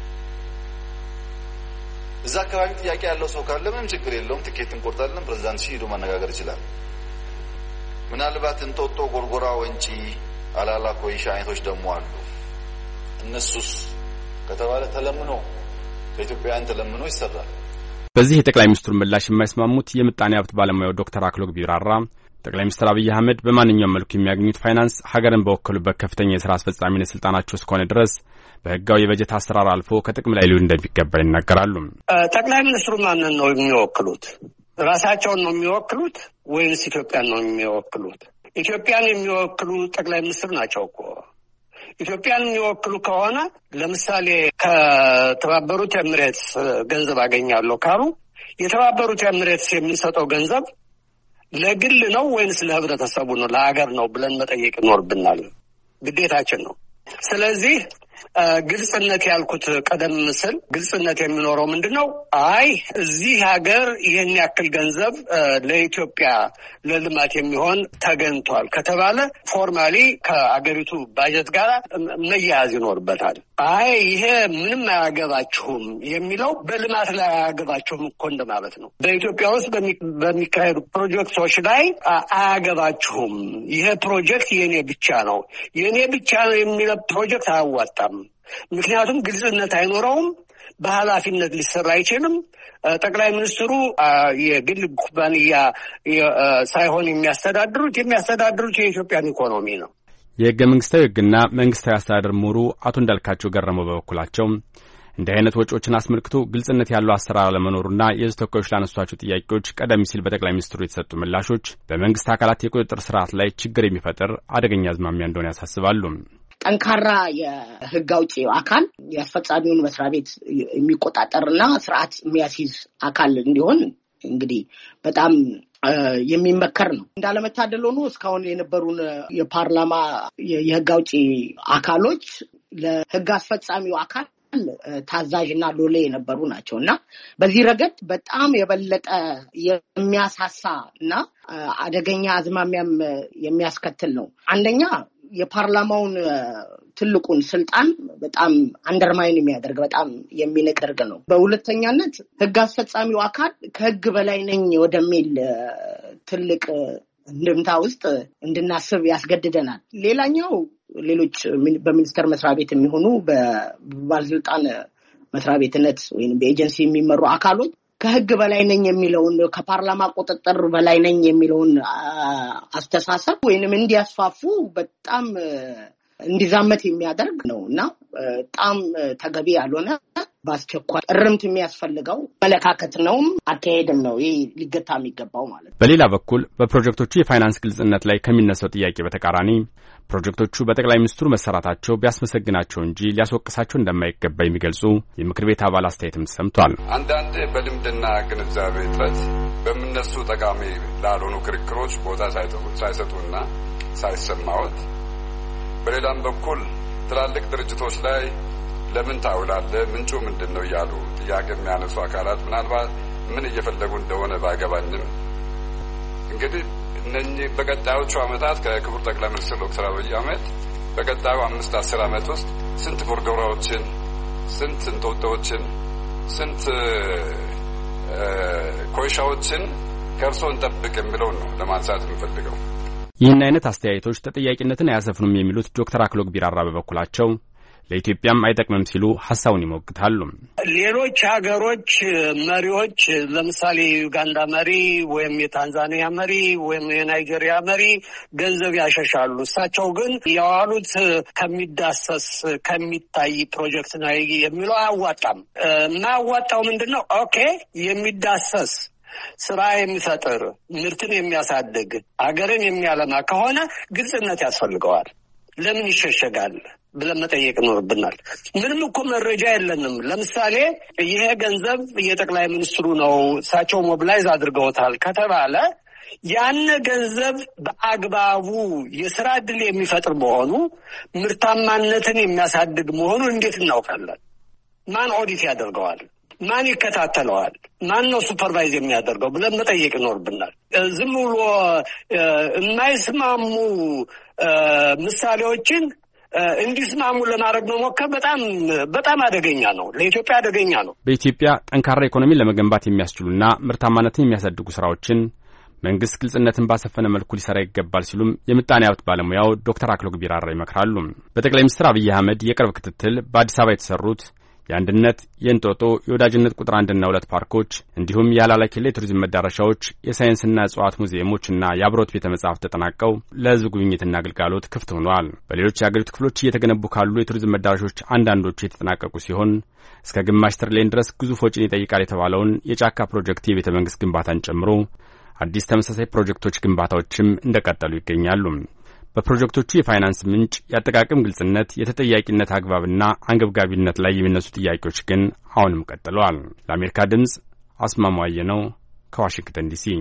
እዛ አካባቢ ጥያቄ ያለው ሰው ካለ ምንም ችግር የለውም፣ ትኬት እንቆርጣለን። ፕሬዝዳንት ሺ ሄዶ ማነጋገር ይችላል። ምናልባት እንጦጦ፣ ጎርጎራ፣ ወንጪ፣ አላላ፣ ኮይሻ አይነቶች ደግሞ አሉ። እነሱስ ከተባለ ተለምኖ ከኢትዮጵያውያን ተለምኖ ይሰራል። በዚህ የጠቅላይ ሚኒስትሩ ምላሽ የማይስማሙት የምጣኔ ሀብት ባለሙያው ዶክተር አክሎግ ቢራራ ጠቅላይ ሚኒስትር አብይ አህመድ በማንኛውም መልኩ የሚያገኙት ፋይናንስ ሀገርን በወከሉበት ከፍተኛ የሥራ አስፈጻሚነት ስልጣናቸው እስከሆነ ድረስ በህጋዊ የበጀት አሰራር አልፎ ከጥቅም ላይ ሊውል እንደሚገባ ይናገራሉ። ጠቅላይ ሚኒስትሩ ማንን ነው የሚወክሉት? ራሳቸውን ነው የሚወክሉት ወይንስ ኢትዮጵያን ነው የሚወክሉት? ኢትዮጵያን የሚወክሉ ጠቅላይ ሚኒስትር ናቸው እኮ። ኢትዮጵያን የሚወክሉ ከሆነ ለምሳሌ ከተባበሩት ኤሚሬትስ ገንዘብ አገኛለሁ ካሉ የተባበሩት ኤሚሬትስ የሚሰጠው ገንዘብ ለግል ነው ወይንስ ለህብረተሰቡ ነው ለሀገር ነው ብለን መጠየቅ ይኖርብናል። ግዴታችን ነው። ስለዚህ ግልጽነት ያልኩት ቀደም ምስል ግልጽነት የሚኖረው ምንድነው? አይ እዚህ ሀገር ይህን ያክል ገንዘብ ለኢትዮጵያ ለልማት የሚሆን ተገኝቷል ከተባለ ፎርማሊ ከአገሪቱ ባጀት ጋር መያያዝ ይኖርበታል። አይ ይሄ ምንም አያገባችሁም የሚለው በልማት ላይ አያገባችሁም እኮ እንደማለት ነው። በኢትዮጵያ ውስጥ በሚካሄዱ ፕሮጀክቶች ላይ አያገባችሁም፣ ይሄ ፕሮጀክት የኔ ብቻ ነው የኔ ብቻ ነው የሚለው ፕሮጀክት አያዋጣም። ምክንያቱም ግልጽነት አይኖረውም። በኃላፊነት ሊሰራ አይችልም። ጠቅላይ ሚኒስትሩ የግል ኩባንያ ሳይሆን የሚያስተዳድሩት የሚያስተዳድሩት የኢትዮጵያን ኢኮኖሚ ነው። የሕገ መንግስታዊ ሕግና መንግስታዊ አስተዳደር ምሁሩ አቶ እንዳልካቸው ገረመው በበኩላቸው እንዲህ አይነት ወጪዎችን አስመልክቶ ግልጽነት ያለው አሰራር አለመኖሩና የሕዝብ ተወካዮች ላነሷቸው ጥያቄዎች ቀደም ሲል በጠቅላይ ሚኒስትሩ የተሰጡ ምላሾች በመንግስት አካላት የቁጥጥር ስርዓት ላይ ችግር የሚፈጥር አደገኛ አዝማሚያ እንደሆነ ያሳስባሉ። ጠንካራ የህግ አውጪ አካል የአስፈጻሚውን መስሪያ ቤት የሚቆጣጠርና ስርዓት የሚያስይዝ አካል እንዲሆን እንግዲህ በጣም የሚመከር ነው። እንዳለመታደል ሆኖ እስካሁን የነበሩን የፓርላማ የህግ አውጪ አካሎች ለህግ አስፈጻሚው አካል ታዛዥና ሎሌ የነበሩ ናቸውና በዚህ ረገድ በጣም የበለጠ የሚያሳሳና አደገኛ አዝማሚያም የሚያስከትል ነው። አንደኛ የፓርላማውን ትልቁን ስልጣን በጣም አንደርማይን የሚያደርግ በጣም የሚነቀርግ ነው። በሁለተኛነት ህግ አስፈጻሚው አካል ከህግ በላይ ነኝ ወደሚል ትልቅ እንድምታ ውስጥ እንድናስብ ያስገድደናል። ሌላኛው ሌሎች በሚኒስተር መስሪያ ቤት የሚሆኑ በባለስልጣን መስሪያ ቤትነት ወይም በኤጀንሲ የሚመሩ አካሎች ከህግ በላይ ነኝ የሚለውን ከፓርላማ ቁጥጥር በላይ ነኝ የሚለውን አስተሳሰብ ወይንም እንዲያስፋፉ በጣም እንዲዛመት የሚያደርግ ነውና በጣም ተገቢ ያልሆነ በአስቸኳይ እርምት የሚያስፈልገው መለካከት ነው፣ አካሄድም ነው። ይህ ሊገታ የሚገባው ማለት ነው። በሌላ በኩል በፕሮጀክቶቹ የፋይናንስ ግልጽነት ላይ ከሚነሳው ጥያቄ በተቃራኒ ፕሮጀክቶቹ በጠቅላይ ሚኒስትሩ መሰራታቸው ቢያስመሰግናቸው እንጂ ሊያስወቅሳቸው እንደማይገባ የሚገልጹ የምክር ቤት አባል አስተያየትም ሰምቷል። አንዳንድ በልምድና ግንዛቤ እጥረት በሚነሱ ጠቃሚ ላልሆኑ ክርክሮች ቦታ ሳይሰጡና ሳይሰማዎት፣ በሌላም በኩል ትላልቅ ድርጅቶች ላይ ለምን ታውላለህ፣ ምንጩ ምንድን ነው እያሉ ጥያቄ የሚያነሱ አካላት ምናልባት ምን እየፈለጉ እንደሆነ ባይገባኝም እንግዲህ እነኚህ በቀጣዮቹ ዓመታት ከክቡር ጠቅላይ ሚኒስትር ዶክተር አብይ አህመድ በቀጣዩ አምስት አስር ዓመት ውስጥ ስንት ኮሪዶሮችን፣ ስንት እንጦጦችን፣ ስንት ኮይሻዎችን ከእርሶ እንጠብቅ የሚለውን ነው ለማንሳት የምፈልገው። ይህን አይነት አስተያየቶች ተጠያቂነትን አያሰፍኑም የሚሉት ዶክተር አክሎግ ቢራራ በበኩላቸው ለኢትዮጵያም አይጠቅምም ሲሉ ሐሳቡን ይሞግታሉ። ሌሎች ሀገሮች መሪዎች ለምሳሌ ዩጋንዳ መሪ ወይም የታንዛኒያ መሪ ወይም የናይጄሪያ መሪ ገንዘብ ያሸሻሉ። እሳቸው ግን ያዋሉት ከሚዳሰስ ከሚታይ ፕሮጀክት ነው የሚለው አያዋጣም። የማያዋጣው ምንድን ነው? ኦኬ የሚዳሰስ ስራ የሚፈጥር ምርትን የሚያሳድግ ሀገርን የሚያለማ ከሆነ ግልጽነት ያስፈልገዋል። ለምን ይሸሸጋል ብለን መጠየቅ ይኖርብናል። ምንም እኮ መረጃ የለንም። ለምሳሌ ይሄ ገንዘብ የጠቅላይ ሚኒስትሩ ነው እሳቸው ሞቢላይዝ አድርገውታል ከተባለ ያን ገንዘብ በአግባቡ የስራ ዕድል የሚፈጥር መሆኑ ምርታማነትን የሚያሳድግ መሆኑ እንዴት እናውቃለን? ማን ኦዲት ያደርገዋል? ማን ይከታተለዋል? ማን ነው ሱፐርቫይዝ የሚያደርገው ብለን መጠየቅ ይኖርብናል። ዝም ብሎ የማይስማሙ ምሳሌዎችን እንዲስማሙ ለማድረግ መሞከር በጣም በጣም አደገኛ ነው። ለኢትዮጵያ አደገኛ ነው። በኢትዮጵያ ጠንካራ ኢኮኖሚ ለመገንባት የሚያስችሉና ምርታማነትን የሚያሳድጉ ስራዎችን መንግስት ግልጽነትን ባሰፈነ መልኩ ሊሰራ ይገባል ሲሉም የምጣኔ ሀብት ባለሙያው ዶክተር አክሎግ ቢራራ ይመክራሉ። በጠቅላይ ሚኒስትር አብይ አህመድ የቅርብ ክትትል በአዲስ አበባ የተሰሩት የአንድነት፣ የእንጦጦ፣ የወዳጅነት ቁጥር አንድና ሁለት ፓርኮች እንዲሁም የአላላ ኬላ የቱሪዝም መዳረሻዎች፣ የሳይንስና እጽዋት ሙዚየሞችና የአብሮት ቤተ መጻሕፍት ተጠናቀው ለሕዝብ ጉብኝትና አገልግሎት ክፍት ሆነዋል። በሌሎች የአገሪቱ ክፍሎች እየተገነቡ ካሉ የቱሪዝም መዳረሻዎች አንዳንዶቹ የተጠናቀቁ ሲሆን እስከ ግማሽ ትሪሊየን ድረስ ግዙፍ ወጪን ይጠይቃል የተባለውን የጫካ ፕሮጀክት የቤተ መንግስት ግንባታን ጨምሮ አዲስ ተመሳሳይ ፕሮጀክቶች ግንባታዎችም እንደቀጠሉ ይገኛሉ። በፕሮጀክቶቹ የፋይናንስ ምንጭ፣ የአጠቃቀም ግልጽነት፣ የተጠያቂነት አግባብና አንገብጋቢነት ላይ የሚነሱ ጥያቄዎች ግን አሁንም ቀጥለዋል። ለአሜሪካ ድምጽ አስማማው ነው ከዋሽንግተን ዲሲ።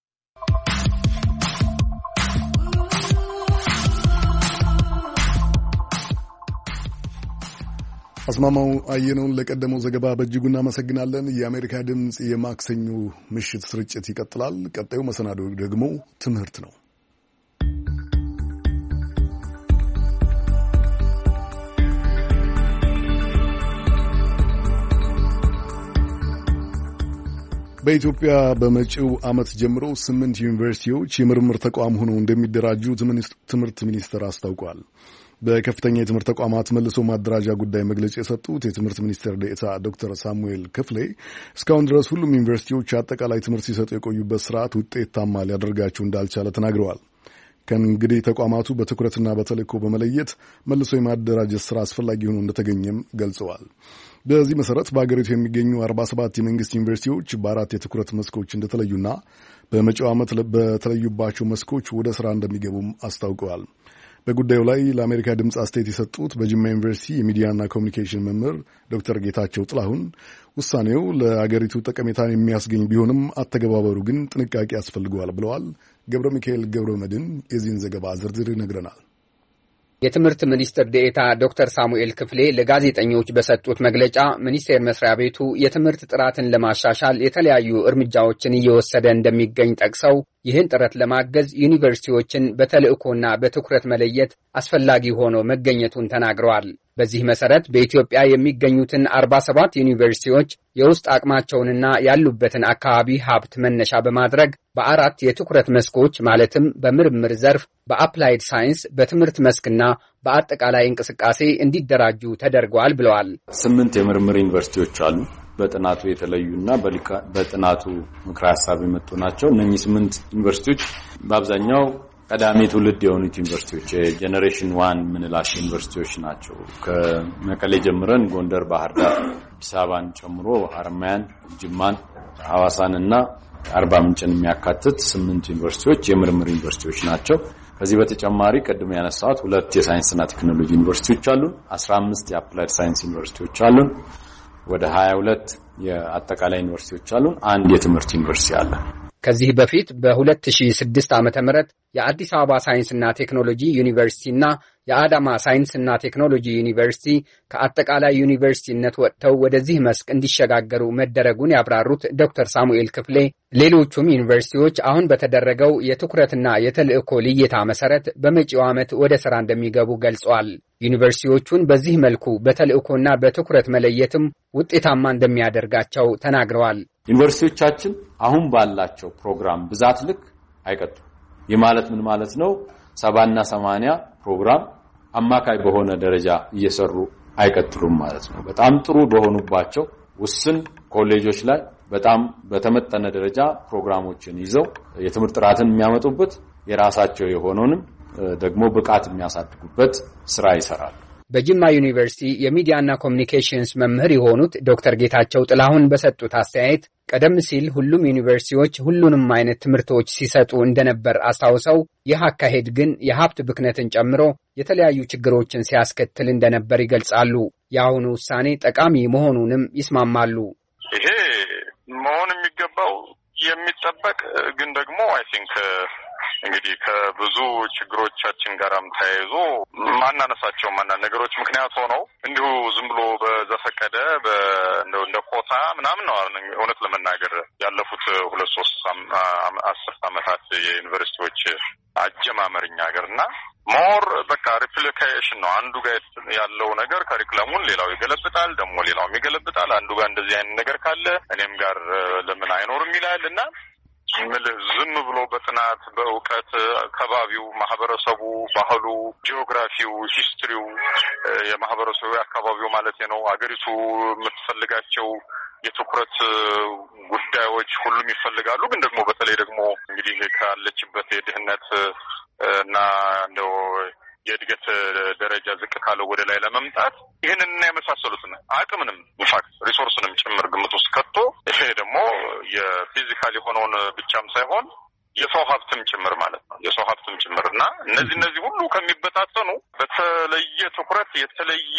አስማማው አየነውን ለቀደመው ዘገባ በእጅጉ እናመሰግናለን። የአሜሪካ ድምጽ የማክሰኞ ምሽት ስርጭት ይቀጥላል። ቀጣዩ መሰናዶ ደግሞ ትምህርት ነው። በኢትዮጵያ በመጪው ዓመት ጀምሮ ስምንት ዩኒቨርሲቲዎች የምርምር ተቋም ሆነው እንደሚደራጁ ትምህርት ሚኒስቴር አስታውቋል። በከፍተኛ የትምህርት ተቋማት መልሶ ማደራጃ ጉዳይ መግለጫ የሰጡት የትምህርት ሚኒስቴር ዴኤታ ዶክተር ሳሙኤል ክፍሌ እስካሁን ድረስ ሁሉም ዩኒቨርሲቲዎች አጠቃላይ ትምህርት ሲሰጡ የቆዩበት ስርዓት ውጤታማ ሊያደርጋቸው እንዳልቻለ ተናግረዋል። ከእንግዲህ ተቋማቱ በትኩረትና በተልእኮ በመለየት መልሶ የማደራጀት ስራ አስፈላጊ ሆኖ እንደተገኘም ገልጸዋል። በዚህ መሰረት በአገሪቱ የሚገኙ አርባ ሰባት የመንግስት ዩኒቨርሲቲዎች በአራት የትኩረት መስኮች እንደተለዩና በመጪው ዓመት በተለዩባቸው መስኮች ወደ ስራ እንደሚገቡም አስታውቀዋል። በጉዳዩ ላይ ለአሜሪካ ድምፅ አስተያየት የሰጡት በጅማ ዩኒቨርሲቲ የሚዲያና ኮሚኒኬሽን መምህር ዶክተር ጌታቸው ጥላሁን ውሳኔው ለአገሪቱ ጠቀሜታን የሚያስገኝ ቢሆንም አተገባበሩ ግን ጥንቃቄ ያስፈልገዋል ብለዋል። ገብረ ሚካኤል ገብረ መድን የዚህን ዘገባ ዝርዝር ይነግረናል። የትምህርት ሚኒስትር ዴኤታ ዶክተር ሳሙኤል ክፍሌ ለጋዜጠኞች በሰጡት መግለጫ ሚኒስቴር መስሪያ ቤቱ የትምህርት ጥራትን ለማሻሻል የተለያዩ እርምጃዎችን እየወሰደ እንደሚገኝ ጠቅሰው ይህን ጥረት ለማገዝ ዩኒቨርሲቲዎችን በተልእኮና በትኩረት መለየት አስፈላጊ ሆኖ መገኘቱን ተናግረዋል። በዚህ መሰረት በኢትዮጵያ የሚገኙትን አርባ ሰባት ዩኒቨርሲቲዎች የውስጥ አቅማቸውንና ያሉበትን አካባቢ ሀብት መነሻ በማድረግ በአራት የትኩረት መስኮች ማለትም በምርምር ዘርፍ፣ በአፕላይድ ሳይንስ፣ በትምህርት መስክና በአጠቃላይ እንቅስቃሴ እንዲደራጁ ተደርገዋል ብለዋል። ስምንት የምርምር ዩኒቨርሲቲዎች አሉ። በጥናቱ የተለዩና በጥናቱ ምክረ ሐሳብ የመጡ ናቸው። እነዚህ ስምንት ዩኒቨርሲቲዎች በአብዛኛው ቀዳሚ ትውልድ የሆኑት ዩኒቨርሲቲዎች የጄኔሬሽን ዋን ምንላቸው ዩኒቨርሲቲዎች ናቸው። ከመቀሌ ጀምረን ጎንደር፣ ባህር ዳር፣ አዲስ አበባን ጨምሮ ሐረማያን፣ ጅማን፣ ሐዋሳንና አርባ ምንጭን የሚያካትት ስምንት ዩኒቨርሲቲዎች የምርምር ዩኒቨርሲቲዎች ናቸው። ከዚህ በተጨማሪ ቀድሞ ያነሳሁት ሁለት የሳይንስና ቴክኖሎጂ ዩኒቨርሲቲዎች አሉን። አስራ አምስት የአፕላይድ ሳይንስ ዩኒቨርሲቲዎች አሉን። ወደ ሀያ ሁለት የአጠቃላይ ዩኒቨርሲቲዎች አሉን። አንድ የትምህርት ዩኒቨርሲቲ አለ። ከዚህ በፊት በሁለት ሺህ ስድስት ዓመተ ምህረት የአዲስ አበባ ሳይንስና ቴክኖሎጂ ዩኒቨርሲቲና የአዳማ ሳይንስና ቴክኖሎጂ ዩኒቨርሲቲ ከአጠቃላይ ዩኒቨርሲቲነት ወጥተው ወደዚህ መስክ እንዲሸጋገሩ መደረጉን ያብራሩት ዶክተር ሳሙኤል ክፍሌ ሌሎቹም ዩኒቨርሲቲዎች አሁን በተደረገው የትኩረትና የተልእኮ ልየታ መሰረት በመጪው ዓመት ወደ ሥራ እንደሚገቡ ገልጸዋል። ዩኒቨርሲቲዎቹን በዚህ መልኩ በተልእኮና በትኩረት መለየትም ውጤታማ እንደሚያደርጋቸው ተናግረዋል። ዩኒቨርሲቲዎቻችን አሁን ባላቸው ፕሮግራም ብዛት ልክ አይቀጥሉም። ይህ ማለት ምን ማለት ነው? ሰባና ሰማንያ ፕሮግራም አማካይ በሆነ ደረጃ እየሰሩ አይቀጥሉም ማለት ነው። በጣም ጥሩ በሆኑባቸው ውስን ኮሌጆች ላይ በጣም በተመጠነ ደረጃ ፕሮግራሞችን ይዘው የትምህርት ጥራትን የሚያመጡበት የራሳቸው የሆነውንም ደግሞ ብቃት የሚያሳድጉበት ስራ ይሰራሉ። በጅማ ዩኒቨርሲቲ የሚዲያና ኮሚኒኬሽንስ መምህር የሆኑት ዶክተር ጌታቸው ጥላሁን በሰጡት አስተያየት ቀደም ሲል ሁሉም ዩኒቨርሲቲዎች ሁሉንም አይነት ትምህርቶች ሲሰጡ እንደነበር አስታውሰው ይህ አካሄድ ግን የሀብት ብክነትን ጨምሮ የተለያዩ ችግሮችን ሲያስከትል እንደነበር ይገልጻሉ። የአሁኑ ውሳኔ ጠቃሚ መሆኑንም ይስማማሉ። ይሄ መሆን የሚገባው የሚጠበቅ ግን ደግሞ አይ ቲንክ እንግዲህ ከብዙ ችግሮቻችን ጋርም ተያይዞ ማናነሳቸው ማና ነገሮች ምክንያት ሆነው እንዲሁ ዝም ብሎ በዘፈቀደ በእንደው እንደ ኮታ ምናምን ነው። እውነት ለመናገር ያለፉት ሁለት ሶስት አስር ዓመታት የዩኒቨርሲቲዎች አጀማመርኛ ሀገርና ሞር በቃ ሪፕሊኬሽን ነው። አንዱ ጋር ያለው ነገር ካሪኩለሙን ሌላው ይገለብጣል፣ ደግሞ ሌላውም ይገለብጣል። አንዱ ጋር እንደዚህ አይነት ነገር ካለ እኔም ጋር ለምን አይኖርም ይላል እና ዝም ብሎ በጥናት በእውቀት ከባቢው ማህበረሰቡ፣ ባህሉ፣ ጂኦግራፊው፣ ሂስትሪው የማህበረሰቡ አካባቢው ማለት ነው አገሪቱ የምትፈልጋቸው የትኩረት ጉዳዮች ሁሉም ይፈልጋሉ። ግን ደግሞ በተለይ ደግሞ እንግዲህ ካለችበት የድህነት እና እንደው የእድገት ደረጃ ዝቅ ካለው ወደ ላይ ለመምጣት ይህንንና የመሳሰሉትን አቅምንም ኢንፋክት ሪሶርስንም ጭምር ግምት ውስጥ ከቶ ይሄ ደግሞ የፊዚካል የሆነውን ብቻም ሳይሆን የሰው ሀብትም ጭምር ማለት ነው የሰው ሀብትም ጭምርና እነዚህ እነዚህ ሁሉ ከሚበታተኑ በተለየ ትኩረት የተለየ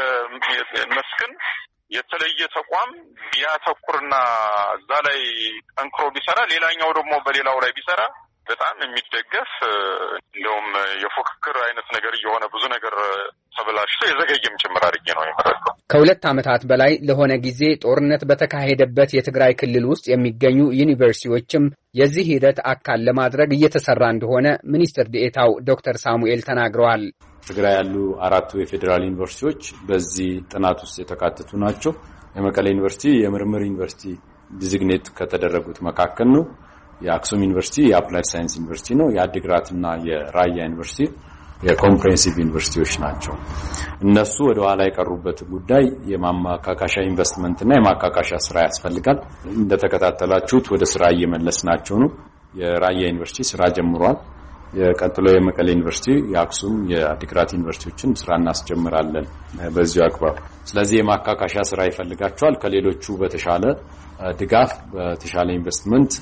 መስክን የተለየ ተቋም ቢያተኩርና እዛ ላይ ጠንክሮ ቢሰራ ሌላኛው ደግሞ በሌላው ላይ ቢሰራ በጣም የሚደገፍ እንደውም የፉክክር አይነት ነገር እየሆነ ብዙ ነገር ተበላሽቶ የዘገየም ጭምር አድርጌ ነው የመረጥኩት። ከሁለት ዓመታት በላይ ለሆነ ጊዜ ጦርነት በተካሄደበት የትግራይ ክልል ውስጥ የሚገኙ ዩኒቨርሲቲዎችም የዚህ ሂደት አካል ለማድረግ እየተሰራ እንደሆነ ሚኒስትር ዴኤታው ዶክተር ሳሙኤል ተናግረዋል። ትግራይ ያሉ አራቱ የፌዴራል ዩኒቨርሲቲዎች በዚህ ጥናት ውስጥ የተካተቱ ናቸው። የመቀሌ ዩኒቨርሲቲ የምርምር ዩኒቨርሲቲ ዲዚግኔት ከተደረጉት መካከል ነው። የአክሱም ዩኒቨርሲቲ የአፕላይድ ሳይንስ ዩኒቨርሲቲ ነው። የአዲግራትና የራያ ዩኒቨርሲቲ የኮምፕሬሄንሲቭ ዩኒቨርሲቲዎች ናቸው። እነሱ ወደ ኋላ የቀሩበት ጉዳይ የማካካሻ ኢንቨስትመንትና የማካካሻ ስራ ያስፈልጋል። እንደተከታተላችሁት ወደ ስራ እየመለስናቸው ነው። የራያ ዩኒቨርሲቲ ስራ ጀምሯል። የቀጥሎ የመቀሌ ዩኒቨርሲቲ፣ የአክሱም፣ የአዲግራት ዩኒቨርሲቲዎችን ስራ እናስጀምራለን በዚሁ አግባብ። ስለዚህ የማካካሻ ስራ ይፈልጋቸዋል። ከሌሎቹ በተሻለ ድጋፍ፣ በተሻለ ኢንቨስትመንት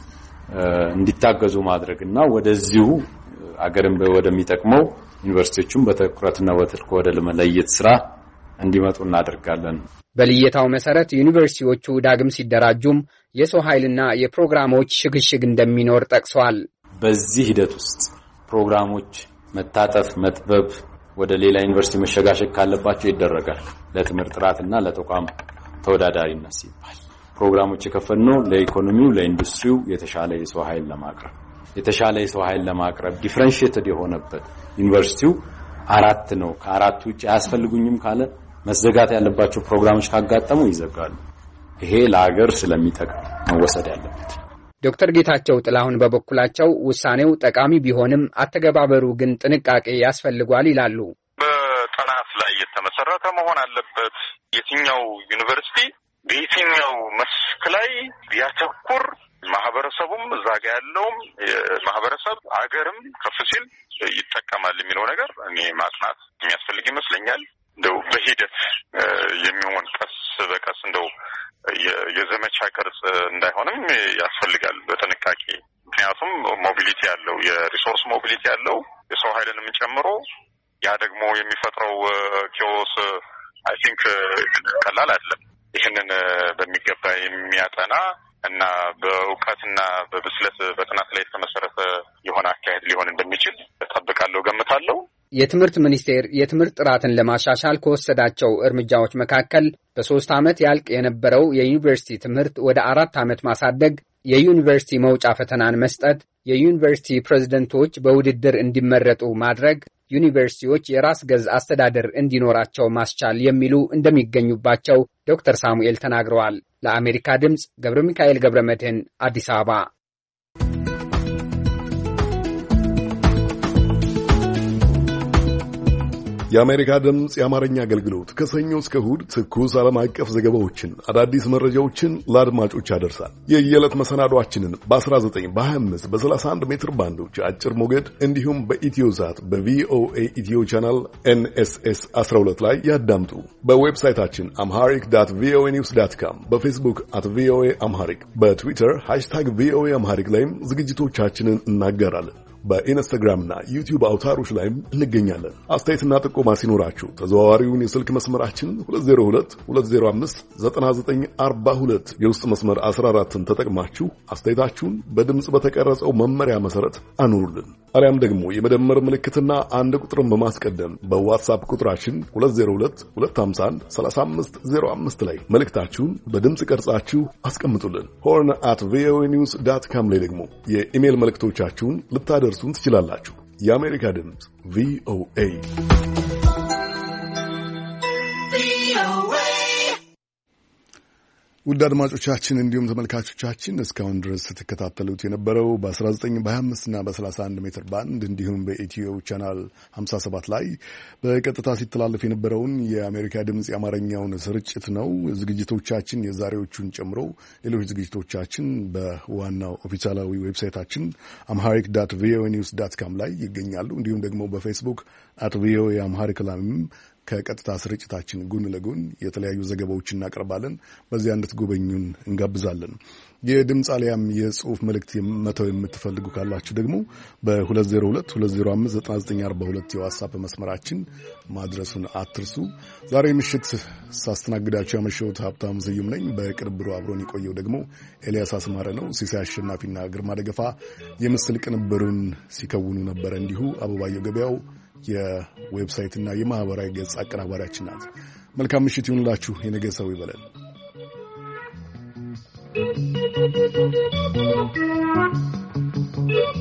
እንዲታገዙ ማድረግና ወደዚሁ አገርን ወደሚጠቅመው ዩኒቨርሲቲዎቹን በትኩረትና በትልቅ ወደ ለመለየት ስራ እንዲመጡ እናደርጋለን። በልየታው መሰረት ዩኒቨርሲቲዎቹ ዳግም ሲደራጁም የሰው ኃይልና የፕሮግራሞች ሽግሽግ እንደሚኖር ጠቅሰዋል። በዚህ ሂደት ውስጥ ፕሮግራሞች መታጠፍ፣ መጥበብ፣ ወደ ሌላ ዩኒቨርሲቲ መሸጋሸግ ካለባቸው ይደረጋል። ለትምህርት ጥራትና ለተቋም ተወዳዳሪነት ሲባል ፕሮግራሞች የከፈትነው ለኢኮኖሚው፣ ለኢንዱስትሪው የተሻለ የሰው ኃይል ለማቅረብ የተሻለ የሰው ኃይል ለማቅረብ ዲፈረንሺየትድ የሆነበት ዩኒቨርሲቲው አራት ነው። ከአራቱ ውጪ አያስፈልጉኝም ካለ መዘጋት ያለባቸው ፕሮግራሞች ካጋጠሙ ይዘጋሉ። ይሄ ለሀገር ስለሚጠቅም መወሰድ ያለበት። ዶክተር ጌታቸው ጥላሁን በበኩላቸው ውሳኔው ጠቃሚ ቢሆንም አተገባበሩ ግን ጥንቃቄ ያስፈልጓል ይላሉ። በጥናት ላይ የተመሰረተ መሆን አለበት። የትኛው ዩኒቨርሲቲ በየትኛው መስክ ላይ ቢያተኩር ማህበረሰቡም እዛ ጋ ያለውም ማህበረሰብ አገርም ከፍ ሲል ይጠቀማል የሚለው ነገር እኔ ማጥናት የሚያስፈልግ ይመስለኛል። እንደው በሂደት የሚሆን ቀስ በቀስ እንደው የዘመቻ ቅርጽ እንዳይሆንም ያስፈልጋል በጥንቃቄ። ምክንያቱም ሞቢሊቲ ያለው የሪሶርስ ሞቢሊቲ ያለው የሰው ኃይልንም ጨምሮ ያ ደግሞ የሚፈጥረው ኪዮስ አይ ቲንክ ቀላል አይደለም። ይህንን በሚገባ የሚያጠና እና በእውቀትና በብስለት በጥናት ላይ የተመሰረተ የሆነ አካሄድ ሊሆን እንደሚችል እጠብቃለሁ፣ ገምታለሁ። የትምህርት ሚኒስቴር የትምህርት ጥራትን ለማሻሻል ከወሰዳቸው እርምጃዎች መካከል በሶስት ዓመት ያልቅ የነበረው የዩኒቨርሲቲ ትምህርት ወደ አራት ዓመት ማሳደግ፣ የዩኒቨርሲቲ መውጫ ፈተናን መስጠት፣ የዩኒቨርሲቲ ፕሬዝደንቶች በውድድር እንዲመረጡ ማድረግ፣ ዩኒቨርሲቲዎች የራስ ገዝ አስተዳደር እንዲኖራቸው ማስቻል የሚሉ እንደሚገኙባቸው ዶክተር ሳሙኤል ተናግረዋል። ለአሜሪካ ድምጽ ገብረ ሚካኤል ገብረ መድህን አዲስ አበባ። የአሜሪካ ድምጽ የአማርኛ አገልግሎት ከሰኞ እስከ እሁድ ትኩስ ዓለም አቀፍ ዘገባዎችን፣ አዳዲስ መረጃዎችን ለአድማጮች ያደርሳል። የየዕለት መሰናዷችንን በ19 በ25 በ31 ሜትር ባንዶች አጭር ሞገድ እንዲሁም በኢትዮዛት በቪኦኤ ኢትዮ ቻናል ኤንኤስኤስ አስራ ሁለት ላይ ያዳምጡ። በዌብሳይታችን አምሃሪክ ዳት ቪኦኤ ኒውስ ዳት ካም፣ በፌስቡክ አት ቪኦኤ አምሃሪክ፣ በትዊተር ሃሽታግ ቪኦኤ አምሃሪክ ላይም ዝግጅቶቻችንን እናጋራለን። በኢንስታግራምና ዩቲዩብ አውታሮች ላይም እንገኛለን። አስተያየትና ጥቆማ ሲኖራችሁ ተዘዋዋሪውን የስልክ መስመራችን ሁለት ዜሮ ሁለት ሁለት ዜሮ አምስት ዘጠና ዘጠኝ አርባ ሁለት የውስጥ መስመር አስራ አራትን ተጠቅማችሁ አስተያየታችሁን በድምጽ በተቀረጸው መመሪያ መሰረት አኑሩልን። አሊያም ደግሞ የመደመር ምልክትና አንድ ቁጥርን በማስቀደም በዋትስአፕ ቁጥራችን ሁለት ዜሮ ሁለት ሁለት አምሳ አንድ ሰላሳ አምስት ዜሮ አምስት ላይ መልእክታችሁን በድምጽ ቀርጻችሁ አስቀምጡልን። ሆርን አት ቪኦኤ ኒውስ ዳት ካም ላይ ደግሞ የኢሜል መልእክቶቻችሁን ልታደርሱን ትችላላችሁ። የአሜሪካ ድምጽ ቪኦኤ። ውድ አድማጮቻችን እንዲሁም ተመልካቾቻችን እስካሁን ድረስ ስትከታተሉት የነበረው በ19 በ25 እና በ31 ሜትር ባንድ እንዲሁም በኢትዮ ቻናል ሃምሳ ሰባት ላይ በቀጥታ ሲተላለፍ የነበረውን የአሜሪካ ድምጽ የአማርኛውን ስርጭት ነው። ዝግጅቶቻችን የዛሬዎቹን ጨምሮ ሌሎች ዝግጅቶቻችን በዋናው ኦፊሻላዊ ዌብሳይታችን አምሃሪክ ዳት ቪኦኤ ኒውስ ዳት ካም ላይ ይገኛሉ። እንዲሁም ደግሞ በፌስቡክ አት ቪኦኤ አምሃሪክ ላይም ከቀጥታ ስርጭታችን ጎን ለጎን የተለያዩ ዘገባዎችን እናቀርባለን። በዚያ እንድትጎበኙን እንጋብዛለን። የድምጽ አሊያም የጽሑፍ መልእክት መተው የምትፈልጉ ካላችሁ ደግሞ በሁለት ዜሮ ሁለት ሁለት ዜሮ አምስት ዘጠና ዘጠኝ አርባ ሁለት የዋትስአፕ መስመራችን ማድረሱን አትርሱ። ዛሬ ምሽት ሳስተናግዳችሁ ያመሸሁት ሀብታሙ ስዩም ነኝ። በቅንብሩ አብሮን የቆየው ደግሞ ኤልያስ አስማረ ነው። ሲሳይ አሸናፊና ግርማ ደገፋ የምስል ቅንብሩን ሲከውኑ ነበረ። እንዲሁ አበባየው ገበያው የዌብሳይትና የማህበራዊ ገጽ አቀናባሪያችን ናት። መልካም ምሽት ይሁንላችሁ። የነገ ሰው ይበለን። Thank you.